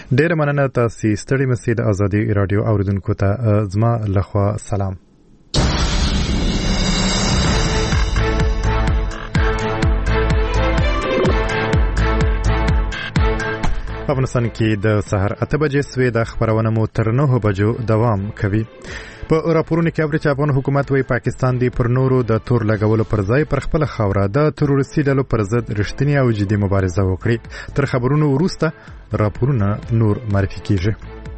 ډېر مننه تاسو ستړي مسئ د ازادي رادیو اوریدونکو ته زما لخوا سلام. په افغانستان کې د سحر 8 بجې سوي د خبرونه مو تر 9 بجو دوام کوي. په راپورونو کې اوري چې افغان حکومت وايي پاکستان دی پر نورو د تور لګولو پر ځای پر خپل خاوره د تروریستي ډلو پر ضد رښتینی او جدي مبارزه وکړي. تر خبرونو وروسته راپورونه نور معرفي کیږي.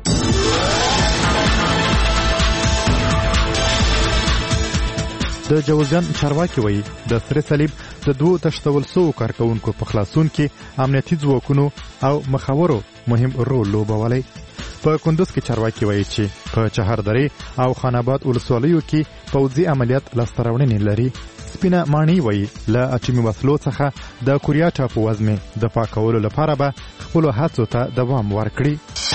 د جوزجان چارواکي وایي د سره صلیب د 2 تشتول سو کارکونکو په خلاصون کې امنیتي ځواکونو او مخاورو مهم رول لوبولی. په کندوز کې چارواکي وایي چې په چهاردری او خاناباد ولسوالیو کې پوځي عملیات لاسته راوړنې لري. سپینه ماڼۍ وایي له اټومي وسلو څخه د کوریا ټاپووزمې دفاع کولو لپاره به خپلو هڅو ته دوام ورکړي.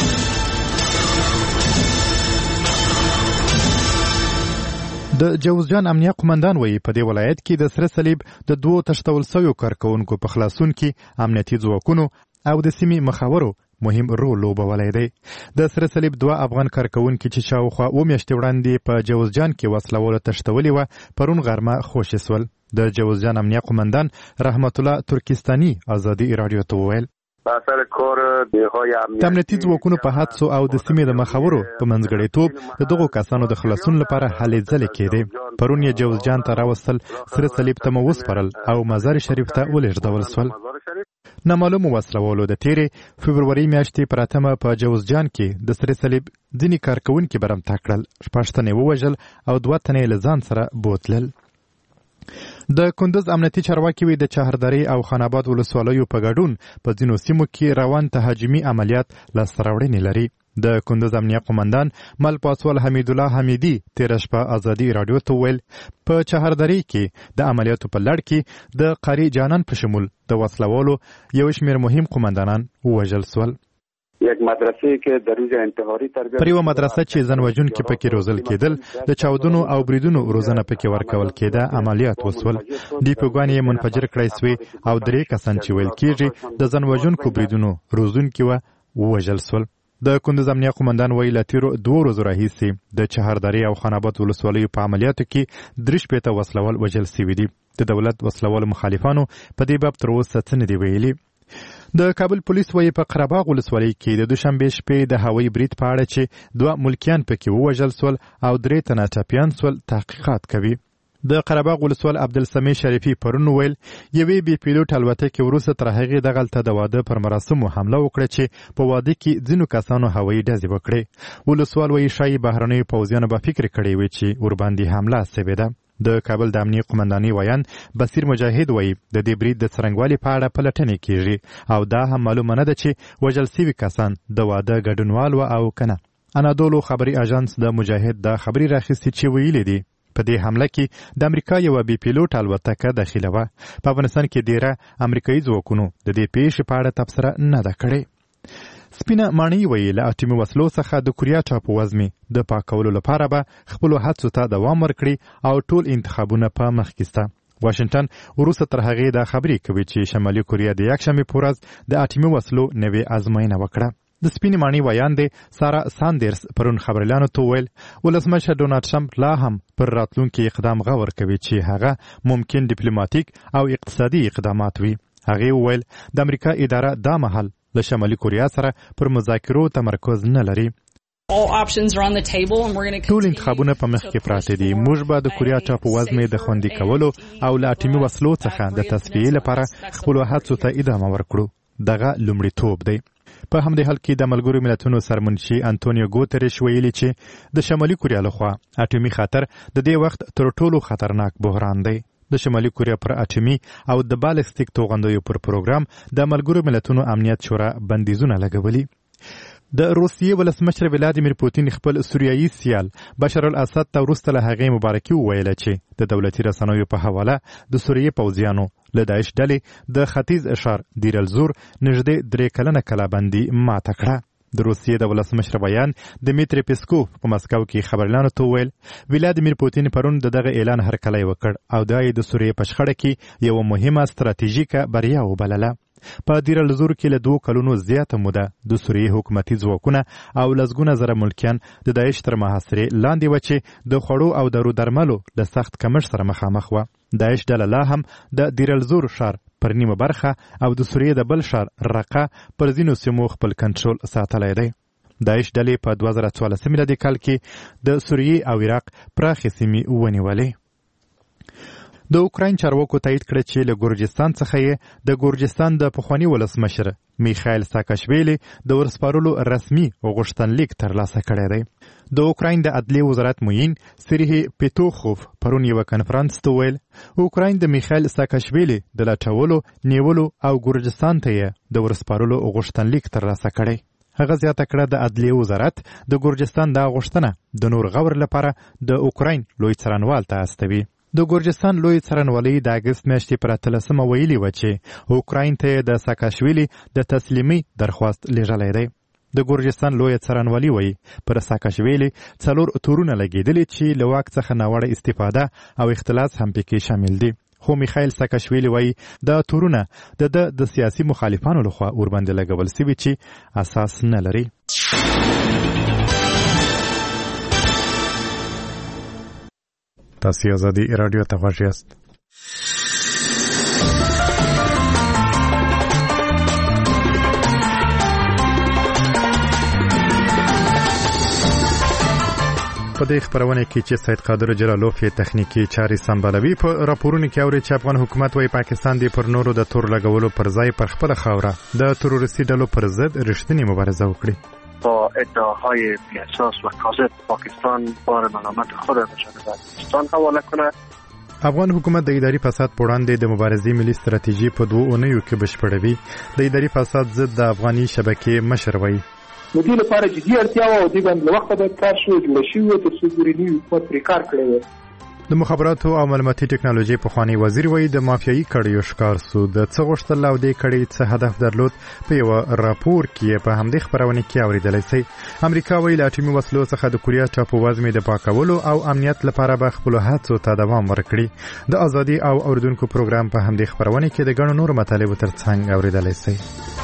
د جوزجان امنیه قومندان وایي په دې ولایت کې د سره صلیب د 2 تشتول سویو کارکونکو په خلاصون کې امنیتي ځواکونو او د سیمې مخاورو مهم رول لوبولی دی. د سره صلیب 2 افغان کارکونکي چې شاوخوا 2 میاشتې وړاندې په جوزجان کې وسله تشتولې وه پرون غرمه خوشي سول. د جوزجان امنیه قومندان رحمت الله ترکستاني ازادي رادیو ته وویل د امنیتي ځواکونو په هڅو او د سیمې د مخاورو په منځګړیتوب د دغو کسانو د خلاصون لپاره هلې ځلې کېدې. پرون یې جوزجان ته راوستل، سره صلیب ته مو وسپارل او مزار شریف ته ولېږدول سول. نامعلومو وسلوالو د تیرې فبروري میاشتې پر 8 په جوزجان کې د سره صلیب ځینې کارکونکي برمته کړل، 6 تنې ووژل او 2 تنې له ځان سره بوتلل. د کندوز امنیتي چارواکي وی د چهاردری او خاناباد ولسوالیو په ګډون په ځینو سیمو کې روان تهاجمي عملیات لاسته راوړنې لري. د کندوز امنیه قومندان مل پاسوال حمید الله حمیدي تیر شپه ازادي رادیو ته ویل په چهاردری کې د عملیاتو په لړ کې د قاری جانان په شمول د وسلوالو یو شمېر مهم قومندانان ووژل سول. پر یوه مدرسه چې ځانوژونکي کې پکې روزل کېدل، د چاودنو او بریدونو روزنه پکې ورکول کېده، عملیات وسول. ډیپوګان یې منفجر کړای سوې او 3 کسان چې ویل کېږي د ځانوژونکو بریدونو روزونکي وه ووژل سول. د کندوز امنیه قومندان وایي له تیرو 2 ورځو راهیسې د چهاردری او خاناباد ولسوالیو په عملیاتو کې 3 وسلوال وژل سوي دي. د دولت وسلوالو مخالفانو په دې باب تر اوسه څه نه دي ویلي. د کابل پولیس وایي په قرهباغ ولسوالۍ کې د دوشنبې شپې د هوایي برید په اړه چې 2 ملکیان پکې ووژل سول او 3 تنه ټپیان سول تحقیقات کوي. د قرهباغ ولسوال عبدالسمیع شریفي پرون ویل یوې بې پیلوټ الوتکې وروسته تر هغې دغلته د واده پر مراسمو حمله وکړه چې په واده کې ځینو کسانو هوایي ډزې وکړې. ولسوال وایي ښایي بهرنیو پوځیانو به فکر کړی وي چې ورباندې حمله سوې ده. د کابل د امنیه قومندانۍ ویان بصیر مجاهد وایي د دې برید د څرنګوالي په اړه پلټنې کیږي او دا هم معلومه نه ده چې وژل سوي کسان د واده ګډونوال و او کنه. انادولو خبري اژانس د مجاهد د خبري راخیستي چې ویلي دي په دې حمله کې د امریکا یو بي پیلوټ الوتکه داخله وه. په افغانستان کې ډیره امریکایي ځواکونو د دې پیښې په اړه تبصره نه ده کړې. سپینه ماڼۍ وایي له اټومي وسلو څخه د کوریا ټاپووزمې د پاکولو لپاره به خپلو هڅو ته دوام ورکړي او ټول انتخابونه په مخ کې سته. واشنګټن وروسته تر هغې دا خبرې کوي چې شمالي کوریا د یکشنبې په ورځ د اټومي وسلو نوې ازموینه وکړه. د سپینې ماڼۍ ویان دی سارا ساندرز پرون خبریالانو ته وویل ولسمشر ډونالډ ټرمپ لا هم پر راتلونکي اقدام غور کوي چې هغه ممکن ډیپلوماټیک او اقتصادي اقدامات وي. هغې وویل د امریکا اداره دا مهال له شمالي کوریا سره پر مذاکرو تمرکز نه لري. ټول انتخابونه په مخ کې پراته دي. موږ به د کوریا ټاپووزمې د خوندي کولو او له اټومي وسلو څخه د تصفیې لپاره خپلو هڅو ته ادامه ورکړو. دغه لومړیتوب دی. په همدې حال کې د ملګرو ملتونو سرمنشي انټونیو ګوتریش ویلي چې د شمالي کوریا لخوا اټومي خطر د دې وخت تر ټولو خطرناک بحران دی. د شمالي کوریا پر اټومي او د بالستیک توغندیو پر پروګرام د ملګرو ملتونو امنیت شورا بندیزونه لګولي. د روسیې ولسمشر ولادیمیر پوتین خپل سوریایي سیال بشار الاسد ته وروسته له هغې مبارکي وویله چې د دولتي رسنیو په حواله د سوریې پوځیانو له داعش ډلې د ختیځ اشار دیر الزور نږدې 3 کلنه کلابندي ماته کړه. د روسیې د ولسمشر بیان دمیتری پیسکوف په مسکو کې خبریالانو ته وویل ولادیمیر پوتین پرون دغه اعلان هرکلی وکړ او دا یې د سوریې په شخړه کې یوه مهمه ستراتیژیکه بریا وبلله. په دیر الزور کې له 2 کلونو زیاته موده د سوریې حکومتي ځواکونه او لسګونه زره ملکیان د داعش تر محاصرې لاندې و چې د خوړو او دارو درملو له سخت کمښت سره مخامخ و. داعش ډله لا هم د دیر الزور ښار پر نیمه برخه او د سوریې د بل ښار رقه پر ځینو سیمو خپل کنټرول ساتلی دی. داعش ډلې په 2014 میلادي کال کې د سوریې او عراق پراخې سیمې ونیولې. د اوکراین چارواکو تایید کړ چې له ګورجستان څخه یې د ګورجستان د پخواني ولسمشر میخایل ساکاشویلی د ورسپارلو رسمي غوښتنلیک ترلاسه کړی دی. د اوکراین د عدلیې وزارت معین سریه پیتوخوف پرون یوه کنفرانس ته ویل اوکراین د میخایل ساکاشویلی د لټولو، نیولو او ګورجستان ته یې د ورسپارلو غوښتنلیک ترلاسه کړی. هغه زیاته کړه د عدلیې وزارت د ګورجستان دا غوښتنه د نور غور لپاره د اوکراین لوی څارنوال ته استوي. د ګورجستان لوی څارنوالۍ د اګست میاشتې پر 18 ویلي و چې اوکراین ته د ساکاشویلی د تسلیمي درخواست لیږلی دی. د ګورجستان لوی څارنوالي وایي پر ساکاشویلی 4 تورونه لګېدلي چې له واک څخه ناوړه استفاده او اختلاس هم پکې شامل دي. خو میخایل ساکاشویلی وایي دا تورونه د سیاسي مخالفانو لخوا ورباندې لګول سوي چې اساس نه لري. تاسو ازادي رادیو ته غوږ یاست. په دې خبرونه کې چې سید قادر جلالوف یې تخنیکی چاري سمبالوي په راپورونو کې اوري چې افغان حکومت وايي پاکستان دی پر نورو د تور لګولو پر ځای پر خپل خاوره د تروریستي ډلو پر ضد رښتینی مبارزه وکړي. با ادعاهای بی‌اساس و کاذب پاکستان بار ملامت خود را به جانب افغانستان حواله کند. افغان حکومت د اداري فساد په وړاندې د مبارزې ملي ستراتیژي په 2 اونیو کې بشپړوي. د اداري فساد ضد د افغاني شبکې مشر وایي د دې لپاره جدي اړتیا و او د باندې وخت به کار شو جوړ شي او د سګورینی حکومت پر کار کړی. د مخابراتو او معلوماتي ټکنالوژي پخوانی وزیر وایي د مافیایي کړیو ښکار سو د څه غوښتل او د کړي څه هدف درلود په یو راپور کې په همدې خبرونه کې اوریدل شي. امریکا وایي له اټومي وسلو څخه د کوریا ټاپو وزمې د پاکولو او امنیت لپاره به خپل هڅو ته دوام ورکړي. د ازادي او اوریدونکو پروګرام په همدې خبرونه کې د ګڼو نورو مطالبو ترڅنګ اوریدل شي.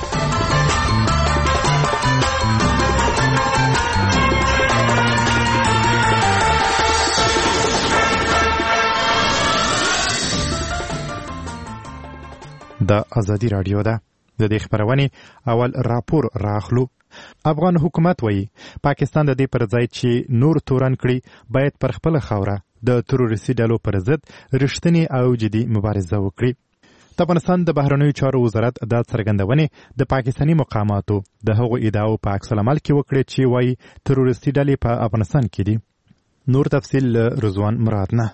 د ازادي رادیو ده. د دې خبرونې اول راپور راخلو. افغان حکومت وایي پاکستان د دې پر ځای چې نور تورن کړي باید پر خپل خاوره د تروریستي ډلو پر ضد رښتینی او جدي مبارزه وکړي. د افغانستان د بهرنیو چارو وزارت دا څرګندونې د پاکستاني مقاماتو د هغو ادعاو په عکس العمل کې وکړي چې وایي تروریستي ډلې په افغانستان کې دي. نور تفصیل رضوان مراد نه.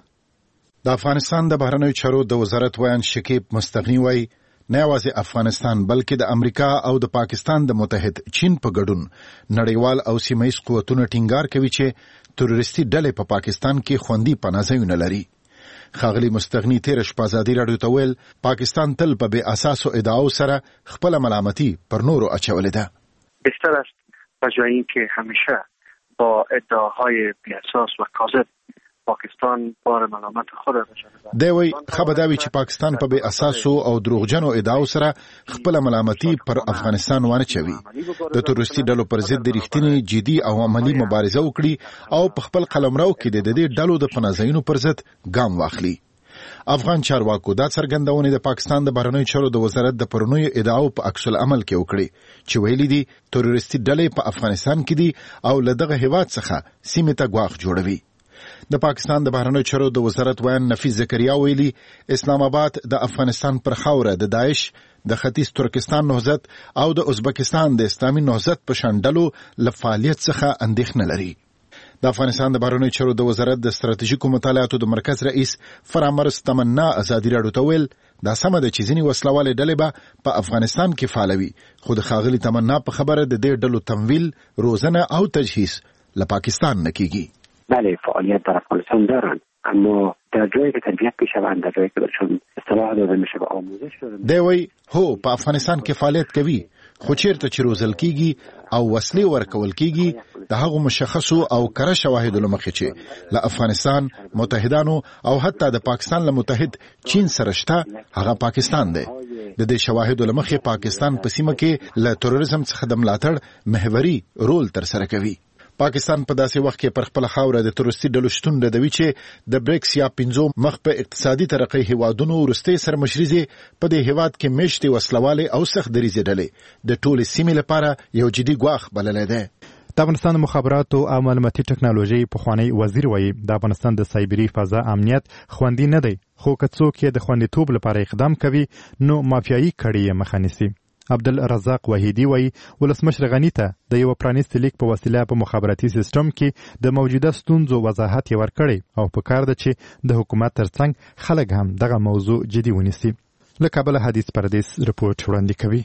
د افغانستان د بهرنیو چارو د وزارت ویان شکیب مستغنی وایي نه یوازې افغانستان بلکې د امریکا او د پاکستان د متحد چین په ګډون نړیوال او سیمه‌ییز قوتونه ټینګار کوي چې تروریستي ډلې په پاکستان کې خوندي پناه ځایونه لري. ښاغلي مستغنی تیر شپه ازادي رادیو ته ویل پاکستان تل په بې اساسو ادعاو سره خپل ملامتي پر نورو اچولې ده. بهتر است به جای اینکه همیشه با ادعاهای بی‌اساس و کاذب پاکستان بار ملامت خود را به جانب دی وی خبرداوی چې پاکستان په بې اساسو او دروغجنو ادعاو سره خپل ملامتي پر افغانستان ونه چوي. د تروریستي ډلو پر ضد رښتینی جدي او عملی مبارزه وکړي او په خپل قلمرو کې د دې ډلو د پناهځایونو پر ضد ګام واخلي. افغان چارواکو دا څرګندونه د پاکستان د بهرنیو چارو د وزارت د پرونیو ادعاو په عکس العمل کې وکړي چې ویلي دي تروریستي ډلې په افغانستان کې دي او له دغه هیواد څخه سیمې ته ګواښ جوړوي. د پاکستان د بهرنیو چارو د وزارت ویان نفیس زکریا ویلي اسلام آباد د افغانستان پر خاوره د داعش د ختیځ ترکستان نهضت او د ازبکستان د اسلامي نهضت په شان ډلو له فعالیت څخه اندېښنه لري. د افغانستان د بهرنیو چارو د وزارت د ستراتیژیکو مطالعاتو د مرکز رئیس فرامرز تمنا ازادي رادیو ته ویل دا سمه ده چې ځینې وسلوالې ډلې به په افغانستان کې فعالوي خو د ښاغلي تمنا په خبره د دې ډلو تمویل، روزنه او تجهیز له پاکستان نه کیږي. بله فعالیت در افغانستان دارند اما در جایی که تربیت میشوند در جایی که برشون اصطلاح داده میشه به آموزش داده دی وی هو په افغانستان کې فعالیت کوي خو چیرته چې روزل کیږي او وسلې ورکول کیږي د هغو مشخصو او کره شواهدو له مخې چې له افغانستان، متحدانو او حتی د پاکستان له متحد چین سره شته هغه پاکستان دی. د دې شواهدو لمخې پاکستان په سیمه کې له تروریزم څخه د ملاتړ محوري رول ترسره کوي. پاکستان په داسې وخت کې پر خپل خاوره د تروریستي ډلو شتون ردوي چې د بریکس یا 5 مخ په اقتصادي ترقۍ هیوادونو وروستي سرمشري په دې هیواد کې میشتي وسلواله او سخت دریزي ډلې د ټول سیمې لپاره یو جدي ګواښ بللی دی. د افغانستان مخابراتو او معلوماتي ټکنالوژي پخوانی وزیر وایي د افغانستان د سایبري فضا امنیت خوندي نه دی، خو که څوک یې د خوندیتوب لپاره اقدام کوي نو مافیایي کړي یې مخه نیسي. عبدالرزاق وحیدی وایي ولسمشر غني ته د یو پرانیستي لیک په وسیله په مخابراتي سیستم کې د موجوده ستونزو وضاحت یې ورکړی او پکار ده چې د حکومت ترڅنګ خلک هم دغه موضوع جدي ونیسي. له کابل حدیث پردیس رپورټ وړاندې کوي.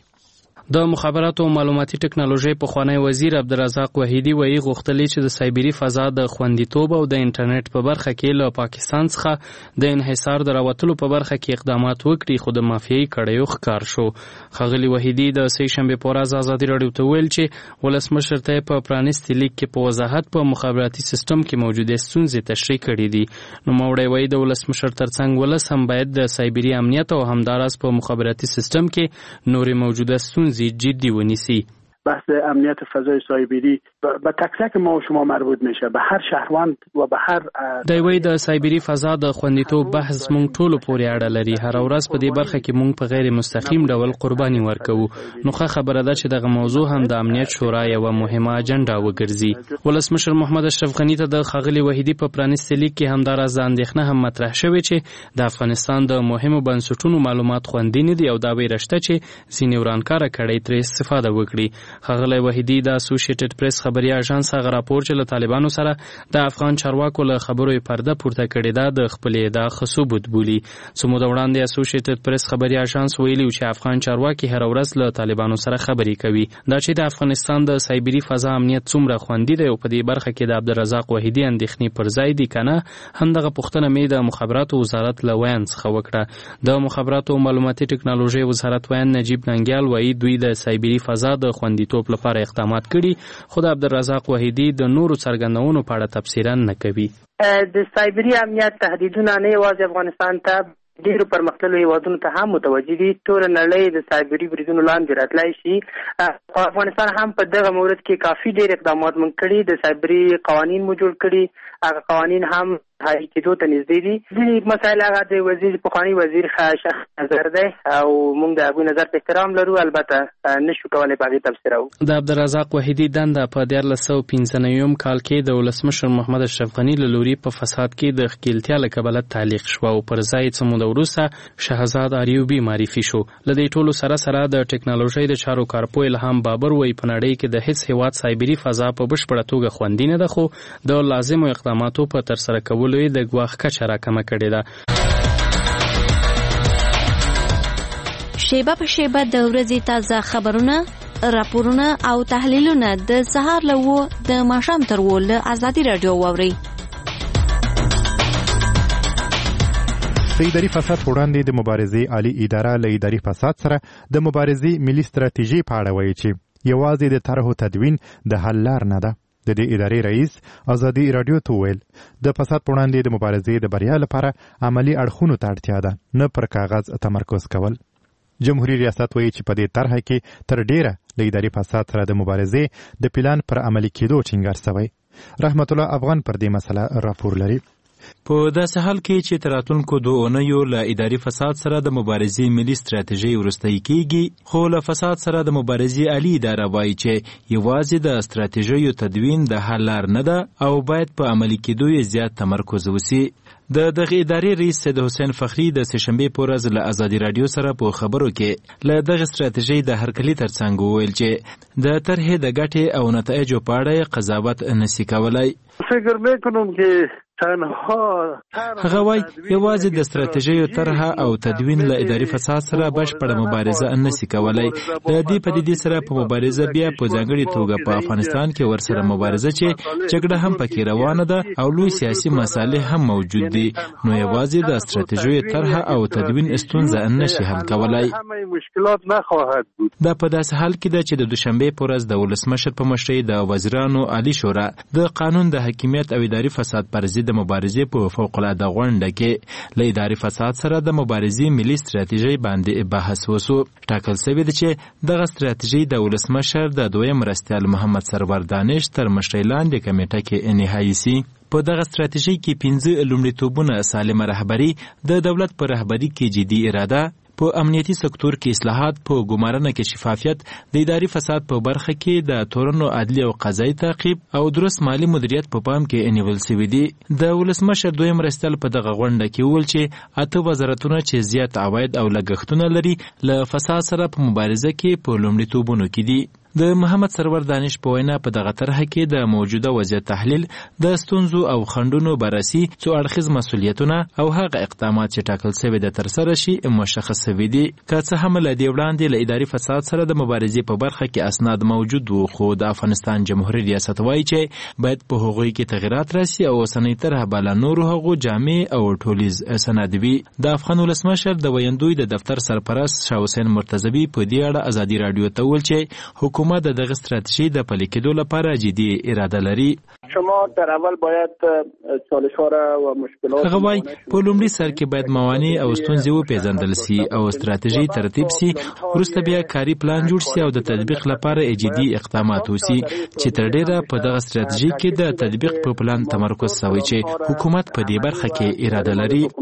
د مخابراتو او معلوماتي ټکنالوژي پخوانی وزیر عبدالرزاق وحیدی وایي غوښتلی چې د سایبري فضا د خوندیتوب او د انټرنیټ په برخه کې له پاکستان څخه د انحصار د راوتلو په برخه کې اقدامات وکړي، خو د مافیایي کړیو ښکار شو. ښاغلي وحیدی د سې شنبې په ورځ ازادي راډیو ته ویل چې ولسمشر ته په پرانیستي لیک کې په وضاحت په مخابراتي سیستم کې موجودې ستونزې تشریح کړي دي. نوموړی وایي د ولسمشر ترڅنګ ولس هم باید د سایبري امنیت او همداراز په مخابراتي سیستم کې نورې موجوده ستونزې جدی ونیسی. بحث امنیت فضای سایبری به تک تک ما و شما مربوط میشه، به هر شهروند و به هر دوی د سایبری فضا د خوندیتوب بحث مونږ ټول پورې اړه لري. هر ورځ په دې برخه کې مونږ په غیر مستقیم ډول قرباني ورکو. نو خبره ده چې دغه موضوع هم د امنیت شورا یو مهمه اجنډا وګرځي. ولسمشر محمد اشرف غنی ته د ښاغلي وحیدی په پرانیستي لیک کې همداراز اندېښنه هم مطرح شوې چې د افغانستان د مهمو بنسټونو معلومات خوندي نه دي او دا ویرشته چې ځینې ورانکاره کړۍ ترې استفاده وکړي. ښاغلی وحیدی د اسوسییټډ پریس خبري اژانس هغه راپور چې له طالبانو سره د افغان چارواکو له خبرو پرده پورته کړې ده د خپلې ادعا ثبوت بولي. څو موده وړاندې اسوسییټډ پریس خبري اژانس ویلي چې افغان چارواکي هر ورځ له طالبانو سره خبرې کوي. دا چې د افغانستان د سایبري فضا امنیت څومره خوندي دی او په دې برخه کې د عبدالرزاق وحیدی اندېښنې پر ځای دي کنه، همدغه پوښتنه مې د مخابراتو وزارت له ویان څخه وکړه. د مخابراتو او معلوماتي ټکنالوژي وزارت ویان نجیب ننګیال وایي دوی د سایبري فضا د خوندیتوب لپاره اقدامات کړي، خو د عبدالرزاق وحیدی د نورو څرګندونو په اړه تفصیلا نه کوي. د سایبري امنیت تهدیدونه نه یوازې افغانستان ته ډیرو پرمختللو هیوادونو ته هم متوجه دي. ټول نړۍ د سایبري بریدونو لاندې راتلای شي. افغانستان هم په دغه مورد کې کافي ډیر اقدامات مونږ کړي، د سایبري قوانین مو جوړ کړي. هغه قوانین هم حل کېدو ته نږدې دي. ځینې مسایل هغه د وزیر پخوانی وزیر شخص نظر دی او موږ د هغوی نظر ته احترام لرو، البته نشو کولی په هغې تبصره وکړو. د عبدالرزاق وحیدی دنده په 1995 کال کې د ولسمشر محمد اشرف غني له لوري په فساد کې د ښکیلتیا له کبله تعلیق شوه او پر ځای څه موده وروسته شهزاد اریوبي معرفي شو. له دې ټولو سره سره د ټکنالوژۍ د چارو کارپوه الهام بابر وایي په نړۍ کې د هیڅ هیواد سایبري فضا په بشپړه توګه خوندي نه ده، خو د لازمو اقداماتو په ترسره کولو یې د ګواښ کچه راکمه کړې ده. شیبه په شیبه د ورځې تازه خبرونه، راپورونه او تحلیلونه د سهار له 9 د ماښام تر 10 له ازادي راډیو واورئ. د اداري فساد په وړاندې د مبارزې عالی اداره له اداري فساد سره د مبارزې ملي ستراتیژي په اړه وایي چې یوازې د طرحو تدوین د حل لار نه ده. د دې ادارې رئیس ازادي راډیو ته ویل د فساد په وړاندې د مبارزې د بریا لپاره عملی اړخونو ته اړتیا ده، نه پر کاغذ تمرکز کول. جمهوریت ریاست وایي چې په دې طرحه کې تر ډیره د اداري فساد سره د مبارزې د پلان پر عملي کېدو ټینګار شوی. رحمت الله افغان پر دې مسله راپور لري. په داسې حال کې چې تر راتلونکو 2 اونیو له اداري فساد سره د مبارزې ملي ستراتیژي وروستۍ کیږي، خو له فساد سره د مبارزې عالی اداره وایي چې یوازې د ستراتیژیو تدوین د حل لار نه ده او باید په عملي کېدو یې زیات تمرکز وشي. د دغه ادارې رئیس سید حسین فخری د سهشنبې په ورځ له ازادي راډیو سره په خبرو کې له دغه ستراتیژۍ د هرکلي ترڅنګ وویل چې د طرحې د ګټې او نتایجو په اړه قضاوت نشي کولای. فکر میکنم که هغه وایي یوازې د ستراتیژیو طرحه او تدوین له اداري فساد سره بشپړه مبارزه نشي کولای. د دې پدیدې سره په مبارزه بیا په ځانګړې توګه په افغانستان کې ورسره مبارزه چې جګړه هم پکې روانه ده او لوی سیاسي مسایل هم موجود دي، نو یوازې د ستراتیژیو طرحه او تدوین ستونزه نشي حل کولای. دا په داسې حال کې ده چې د دوشنبې په ورځ د ولسمشر په مشرۍ د وزیرانو عالی شورا د قانون د حاکمیت او اداري فساد پر ضد د مبارزې په فوق العاده غونډه کې له اداري فساد سره د مبارزې ملي ستراتیژي باندې بحث وسو. ټاکل شوی دی چې دغه ستراتیژي د ولسمشر د دویم مرستیال محمد سرور دانش تر مشرۍ لاندې کمیټه کې نهایی سي. په دغه ستراتیژي کې 15 لومړیتوبونه سالمه رهبري، د دولت په رهبري کې جدي اراده، په امنیتي سکتور کې اصلاحات، په ګمارنه کې شفافیت، د اداري فساد په برخه کې د تورنو عدلي او قضایي تعقیب او درست مالی مدیریت په پام کې نیول شوی دی. د ولسمشر دویم مرستیال په دغه غونډه کې وویل چې 8 وزارتونه چې زیات عواید او لګښتونه لري له فساد سره په مبارزه کې په لومړیتوبونو کې دي. د محمد سرور دانش په وینا په دغه طرحه کې د موجوده وضعیت تحلیل، د ستونزو او خنډونو بررسي، څو اړخیز مسؤلیتونه او هغه اقدامات چې ټاکل شوي د ترسره شي مشخص شوي دي. که څه هم له دې وړاندې له اداري فساد سره د مبارزې په برخه کې اسناد موجود وو، خو د افغانستان جمهوریت ریاست وایي چې باید په هغوی کې تغیرات راسي او اوسنۍ طرحه به له نورو هغو جامع او ټولیز سند وي. د افغان ولسمشر د ویندوی د دفتر سرپرست شاه حسین مرتضوي په دې اړه ازادي راډیو ته وویل چې حکومت د دغه استراتیژي د پلي کېدو لپاره جدي اراده لري. شما در اول باید چالش‌ها را و مشکلات هغه وايي په لومړي سر کې باید موانع او ستونزې وپېژندل سي او استراتیژي ترتیب سي، وروسته بیا کاري پلان جوړ سي او د تطبیق لپاره جدي اقدامات وسي چې تر ډیره په دغه استراتیژي کې د تطبیق په پلان تمرکز شوی چې حکومت په دې برخه کې اراده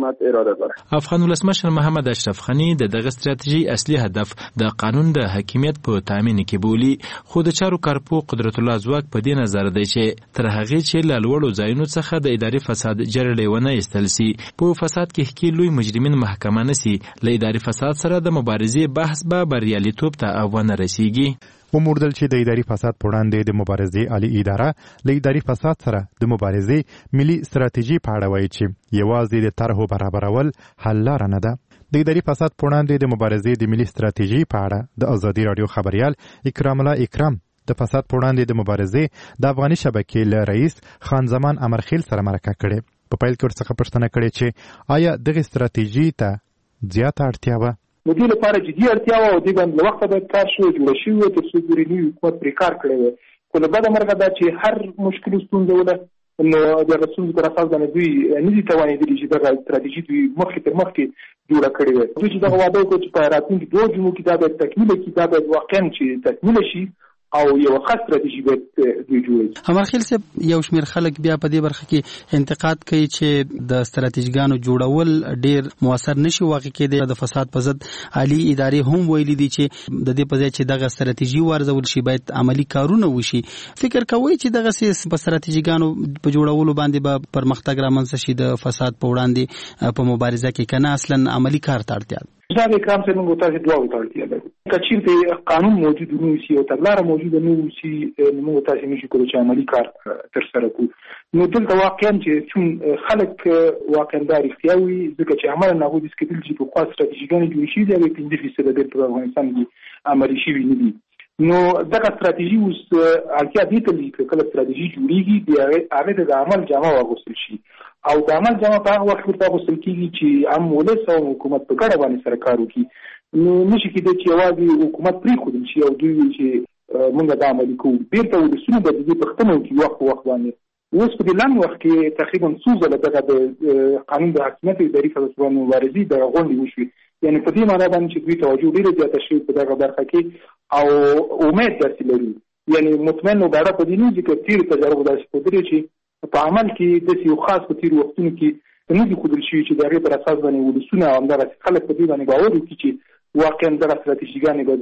لري. افغان ولسمشر محمد اشرف غني د دغه استراتیژي اصلي هدف د قانون د حاکمیت په تامین کې بولي، خو د چارو کارپو قدرت الله ځواک په دې نظر دی چې تر هغې چې له لوړو ځایونو څخه د اداري فساد جرړې ونه ایستل سي، په فساد کې ښکي لوی مجرمین محکمه نه سي، له اداري فساد سره د مبارزې بحث به بریالیتوب ته ونه رسیږي. وموردل چې د اداري فساد په وړاندې د مبارزې عالی اداره له اداري فساد سره د مبارزې ملي ستراتیژي په اړه وایي چې یوازې د طرحو برابرول حل لاره نه ده. د اداري فساد په وړاندې د مبارزې د ملي ستراتیژي په اړه د ازادي راډیو خبريال اکرام الله اکرام د فساد په وړاندې د مبارزې د افغاني شبکې له رئیس خان زمان امرخیل سره مرکه کړې. په پیل کې ورڅخه پوښتنه کړې چې آیا دغه ستراتیژي ته زیاته اړتیا وه؟ د دې لپاره جدي اړتیا وه او دې باندې له وخته باید کار شوی جوړه شوې وه تر څو پورې نوي حکومت پرې کار کړی وی. خو له بده مرغه دا چې هر مشکل ستونزه وله نو دغه ستونزو پر اساس باندې دوی نه دي توانېدلي چې دغه ستراتیژي دوی مخکې تر مخکې جوړه کړې وه. دوی چې دغه واده وکړو چې په راتلونکي 2 جمعو کې دا باید تکمیله کړي، دا باید واقعا چې تکمیله شي او یو ښه ستراتیژي باید دوی جوړوي. امرخیل صاحب یو شمېر خلک بیا په دې برخه کې انتقاد کوي چې د ستراتیژیګانو جوړول ډېر موثر نشي واقع کېدی. د فساد په ضد عالی ادارې هم ویلي دي چې د دې په ځای چې دغه ستراتیژي وارزول شي باید عملی کارونه وشي. فکر کوئ چې دغه په ستراتیژیګانو په جوړولو باندې به پرمختګ رامنځته شي د فساد په وړاندې په مبارزه کې، کنه اصلا عملی کار ته اړتیا ده؟ جناب اکرام صاحب موږ تاسو دواړو ته اړتیا لرو. که چیرته قانون موجود نه وي او تګلاره موجوده نه وي موږ تاسو نشو کولی چې عملی کار ترسره کړو. نو دلته واقعا چې چون خلک واقعا دا رښتیا وي ځکه چې عملا هغوی د سکتل چې په خاص ستراتیژیګانې جوړې شوي دي 15% د افغانستان کې عملي شوي نه دي. نو دغه ستراتیژي اوس اړتیا دې ته لري چې کله ستراتیژي جوړېږي د هغې د عمل جامه واغوستل شي او د عمل جامه په هغه وخت ورته اغوستل کېږي چې عام ولس او حکومت په ګډه باندې سره کار وکړي. نو نشي کېدی چې یوازې حکومت پرېښودل شي او دوی وایي چې موږ دا عملي کوو. بېرته ولسونه به د دې پوښتنه وکړي وخت په وخت باندې. اوس په دې لنډ وخت کې تقریبا څو ځله دغه د قانون د حاکمیت اداري فساد باندې مبارزې دغه غونډې وشوې. یعنې په دې معنا باندې چې دوی توجه ډېره زیاته شوې په دغه برخه کې او امید داسې لري. یعنې مطمئن او ډاډه په دې نه دي چې تېرو تجاربو داسې ښودلې چې په عمل کې داسې یو خاص په تېرو وختونو کې نه دي ښودل شوي چې د هغې پر اساس باندې ولسونه او همدغسې خلک په دې باندې باور وکړي چې واقعا دغه ستراتیژیګانې به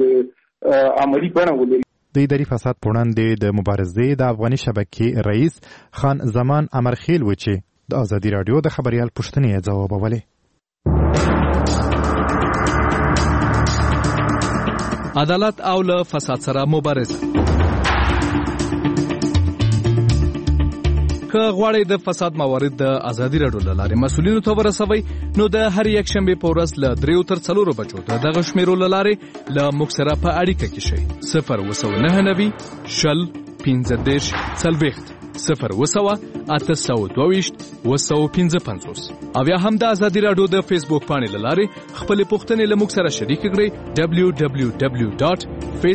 د عملي بڼه ولري. د اداري فساد په وړاندې د مبارزې د افغاني شبکې رئیس خان زمان امرخیل و چې د ازادي راډیو د خبريال پوښتنې یې ځوابولې. عدالت او له فساد سره مبارزه. که غواړئ د فساد موارد د ازادي راډیو له لارې مسؤلینو ته ورسوئ نو د هر یک شنبې په ورځ له 3 تر 4 بجو د دغه شمیرو له لارې له موږ سره په اړیکه کې شئ. 029 شل 15 40 02822 255 او یا هم د ازادي راډیو د فیسبوک پاڼې له لارې خپل پوښتنې له موږ سره شریک کړئ.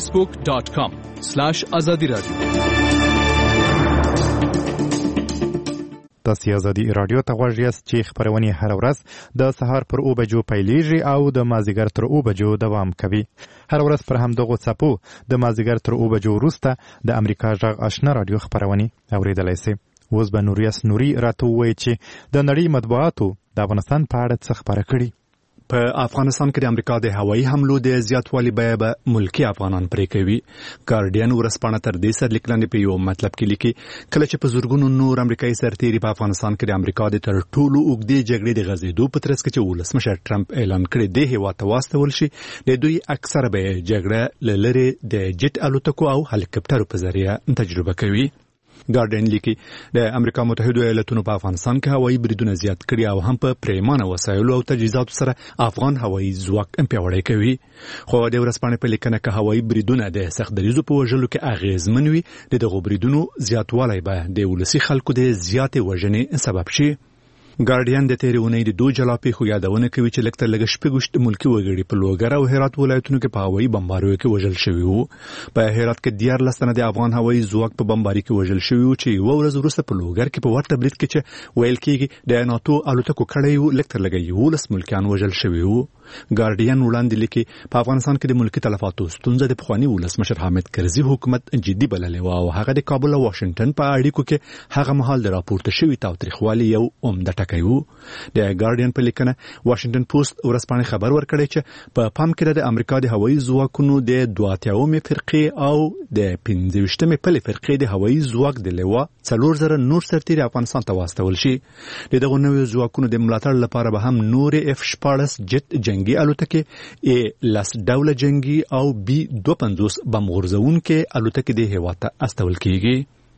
www.facebook.com/azadiradio. تاسو ازادي رادیو ته غوږ یاست چې خبرونه هر ورځ د سهار پر 9 بجو پیلېږي او د مازیګر تر 9 بجو دوام کوي. هر ورځ پر همدغه څپو د مازیګر تر 9 بجو وروسته د امریکا غږ آشنا رادیو خبرونه اوریدلای شئ. اوس به نوریاس نوري راته وایي چې د نړۍ مطبوعاتو د افغانستان په اړه څه خبره کړي. په افغانستان کې د امریکا د هوایي حملو د زیاتوالي بیه به ملکی افغانان پرې کوي. ګارډین ورځپاڼه تر دې سره لیکلنې په یو مطلب کې لیکي کله چې په زورګونو نور امریکایي سرتیري په افغانستان کې د امریکا د تر ټولو اوږدې جګړې د غزېدو په ترڅ کې چې ولسمشر ټرمپ اعلان کړی دی هیواد ته واستول شي د دوی اکثره به جګړه لری د جټ الوتکو او هلیکاپټرو په ذریعه تجربه کوي. ګارډین لیکي د امریکا متحده ایالاتونو په افغانستان کې هوایي بریدونه زیات کړي او هم په پریمانه وسایلو او تجهیزاتو سره افغان هوایي ځواک پیاوړی کوي. خو د ورځپاڼې په لیکنه کې هوایي بریدونه د سخت دریزو په وژلو کې اغیزمن وي دغه بریدونو زیاتوالی به د ولسي خلکو د زیاتې وژنې سبب شي. ګارډین د تیرې اونۍ د دوه جلا پیښو یادونه کوي چې لکه لږ شپږ ملکی وګړي په لوګر او هرات ولایتونو کې په هوایي بمباریو کې وژل شوي وو. په هرات کې 14 تنه د افغان هوایي ځواک په بمباري کې وژل شوي وو چې یو ورځ وروسته په لوګر کې په ورته برید کې چې ویل کېږي د ناتو الوتکو کړی وو لکه لږ یو لس ملکیان وژل شوي وو. ګارډین وړاندې لیکي په افغانستان کې د ملکی تلفاتو ستونزه د پخوانی ولسمشر حامد کرزي حکومت جدي بللې و او هغه د کابل او واشنگټن په اړیکو کې هغه مهال د راپورته شوی تاوتریخوالي یو عمده ټکی وو. د ګارډین په لیکنه واشنگټن پوسټ ورځپاڼه خبر ورکړی چې په پام کې د امریکا د هوایي ځواکونو د 22مې فرقې او د 15مې پلې فرقې د هوایي ځواک د لوا 4000 نور سرتیري افغانستان ته واستول شي. دغه نوې ځواکونو د ملاتړ لپاره به هم نور F-14 جټ جنگي الوتکې A-10 ډوله جنگي او B-52 بم غورځونکې الوتکې د هیواد ته استول کیږي.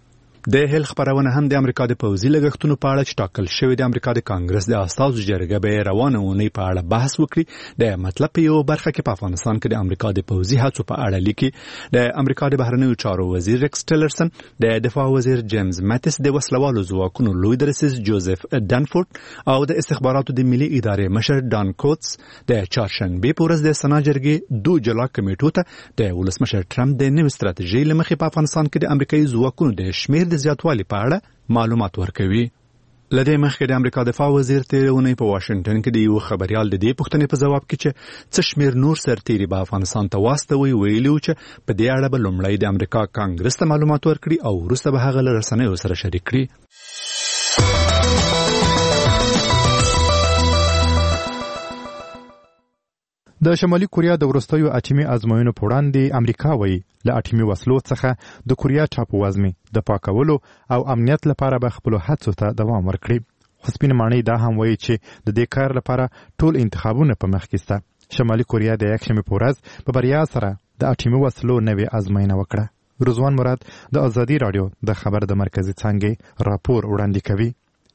د هل خبرونه هم د امریکا د پوځي لګښتونو په اړه چې ټاکل شوی د امریکا د کانګرس د استازو جرګه به روانه اونۍ په اړه بحث وکړي. د مطلب په یو برخه کې په افغانستان کې د امریکا د پوځي هڅو په اړه لیکي د امریکا د بهرنیو چارو وزیر ریکس ټیلرسن، د دفاع وزیر جیمز ماتیس، د وسلوالو ځواکونو لوی درسیز جوزف دانفورد او د استخباراتو د ملي ادارې مشر ډان کوتس د چهارشنبه په ورځ د سنا جرګې دوه جلا کمیټو ته د ولسمشر ټرمپ د نوې ستراتیژۍ لمخې په افغانستان کې د امریکایي ځواکونو د شمیر د زیاتوالي په اړه معلومات ورکوي. لدې مخکې د امریکا دفاع وزیر تیرونی په واشنگټن کې د یو خبريال د دې پوښتنې په جواب کې چې څه شمیر نور سرتیري به افغانستان ته واستوي ویلو چې په دې اړه به لومړی د امریکا کانګرس ته معلومات ورکړي او وروسته به هغه له رسنیو سره شریک کړي. د شمالي کوریا د وروستیو اټومي ازموینو په وړاندې امریکا وایي له اټومي وسلو څخه د کوریا ټاپووزمې د پاکولو او امنیت لپاره به خپل هڅو ته دوام ورکړي. خو سپین ماڼۍ دا هم وایي چې د دې کار لپاره ټول انتخابونه په مخ کې شته. شمالي کوریا د یکشنبې په ورځ په بریا سره د اټومي وسلو نوې ازموینه وکړه. رضوان مراد د ازادي رادیو د خبر د مرکزي څانګې راپور وړاندې کوي.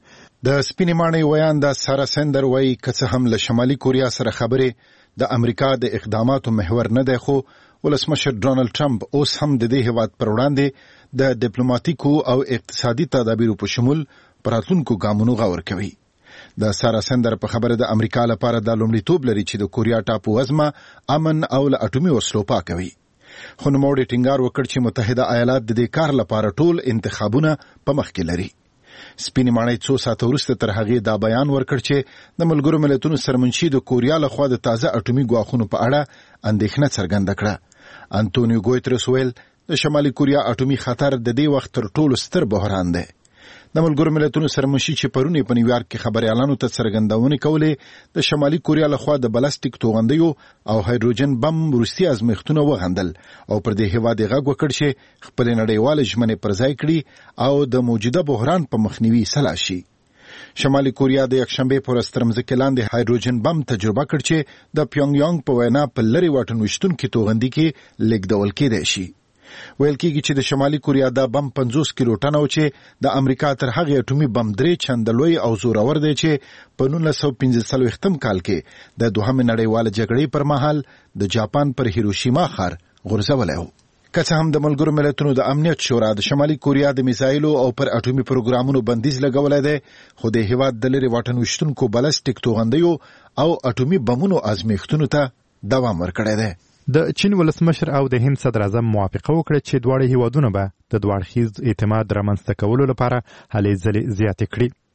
د سپین ماڼۍ ویان د سارا سندر وایي که څه هم له شمالي کوریا سره خبرې د امریکا د اقداماتو محور نه دی، خو ولسمشر ډونالد ټرمپ اوس هم د دې هیواد پر وړاندې د ډیپلوماټیکو او اقتصادي تدابیرو په شمول پراتونکو ګامونو غور کوي. د سارا سندر په خبره د امریکا لپاره د لومړیتوب لري چې د کوریا ټاپووزمه امن او له اټومي وسلو پاکوي. خو نوموړي ټینګار وکړ چې متحده ایالات د دې کار لپاره ټول انتخابونه په مخ کې لري. سپینې ماڼۍ څو ساعته وروسته تر هغې دا بیان ورکړ چې د ملګرو ملتونو سرمنشي د کوریا لخوا د تازه اټومي ګواښونو په اړه اندېښنه څرګنده کړه. انټونیو ګوتریس ویل د شمالي کوریا اټومي خطر د دې وخت تر ټولو ستر بحران دی. د ملګرو ملتونو سرمنشي چې پرون په نیویارک کې خبريالانو ته څرګندونه کولې د شمالي کوریا لخوا د بلاستیک توغندیو او هایدروجن بم وروستي ازمېښتونه وغندل او پر دې هیواد غږ وکړ چې خپل نړیواله ژمنې پر ځای کړي او د موجوده بحران په مخنیوي سلا شي. شمالي کوریا د یکشنبه پر ورځ تر مځکې لاندې هایدروجن بم تجربه کړ چې د پیونګ یانګ په وینا په لری واټن وشتونکو توغندي کې لیکدول کېدای شي. ویل کېږي چې د شمالي کوریا دا بم 50 کیلو ټن او چې د امریکا تر هغه اټومي بم 3 چندلوي او زورور دی چې په 1945 کال کې د دوهمې نړیواله جګړې پر مهال د جاپان پر هیروشیما ښار غورځولی و. که څه هم د ملګرو ملتونو د امنیت شورا د شمالي کوریا د میزایلو او پر اټومي پروګرامونو بندیز لګولای دی، خو د هیواد د لری واټن وشتونکو بلاستیک توغندیو او اټومي بمونو ازمېښتونو ته دوام ورکړی دی. د چین ولسمشر او د هند صدر اعظم موافقه وکړه چې دواړه هیوادونه به د دوه اړخیز اعتماد رامنځته کولو لپاره هلې ځلې زیاتې کړي.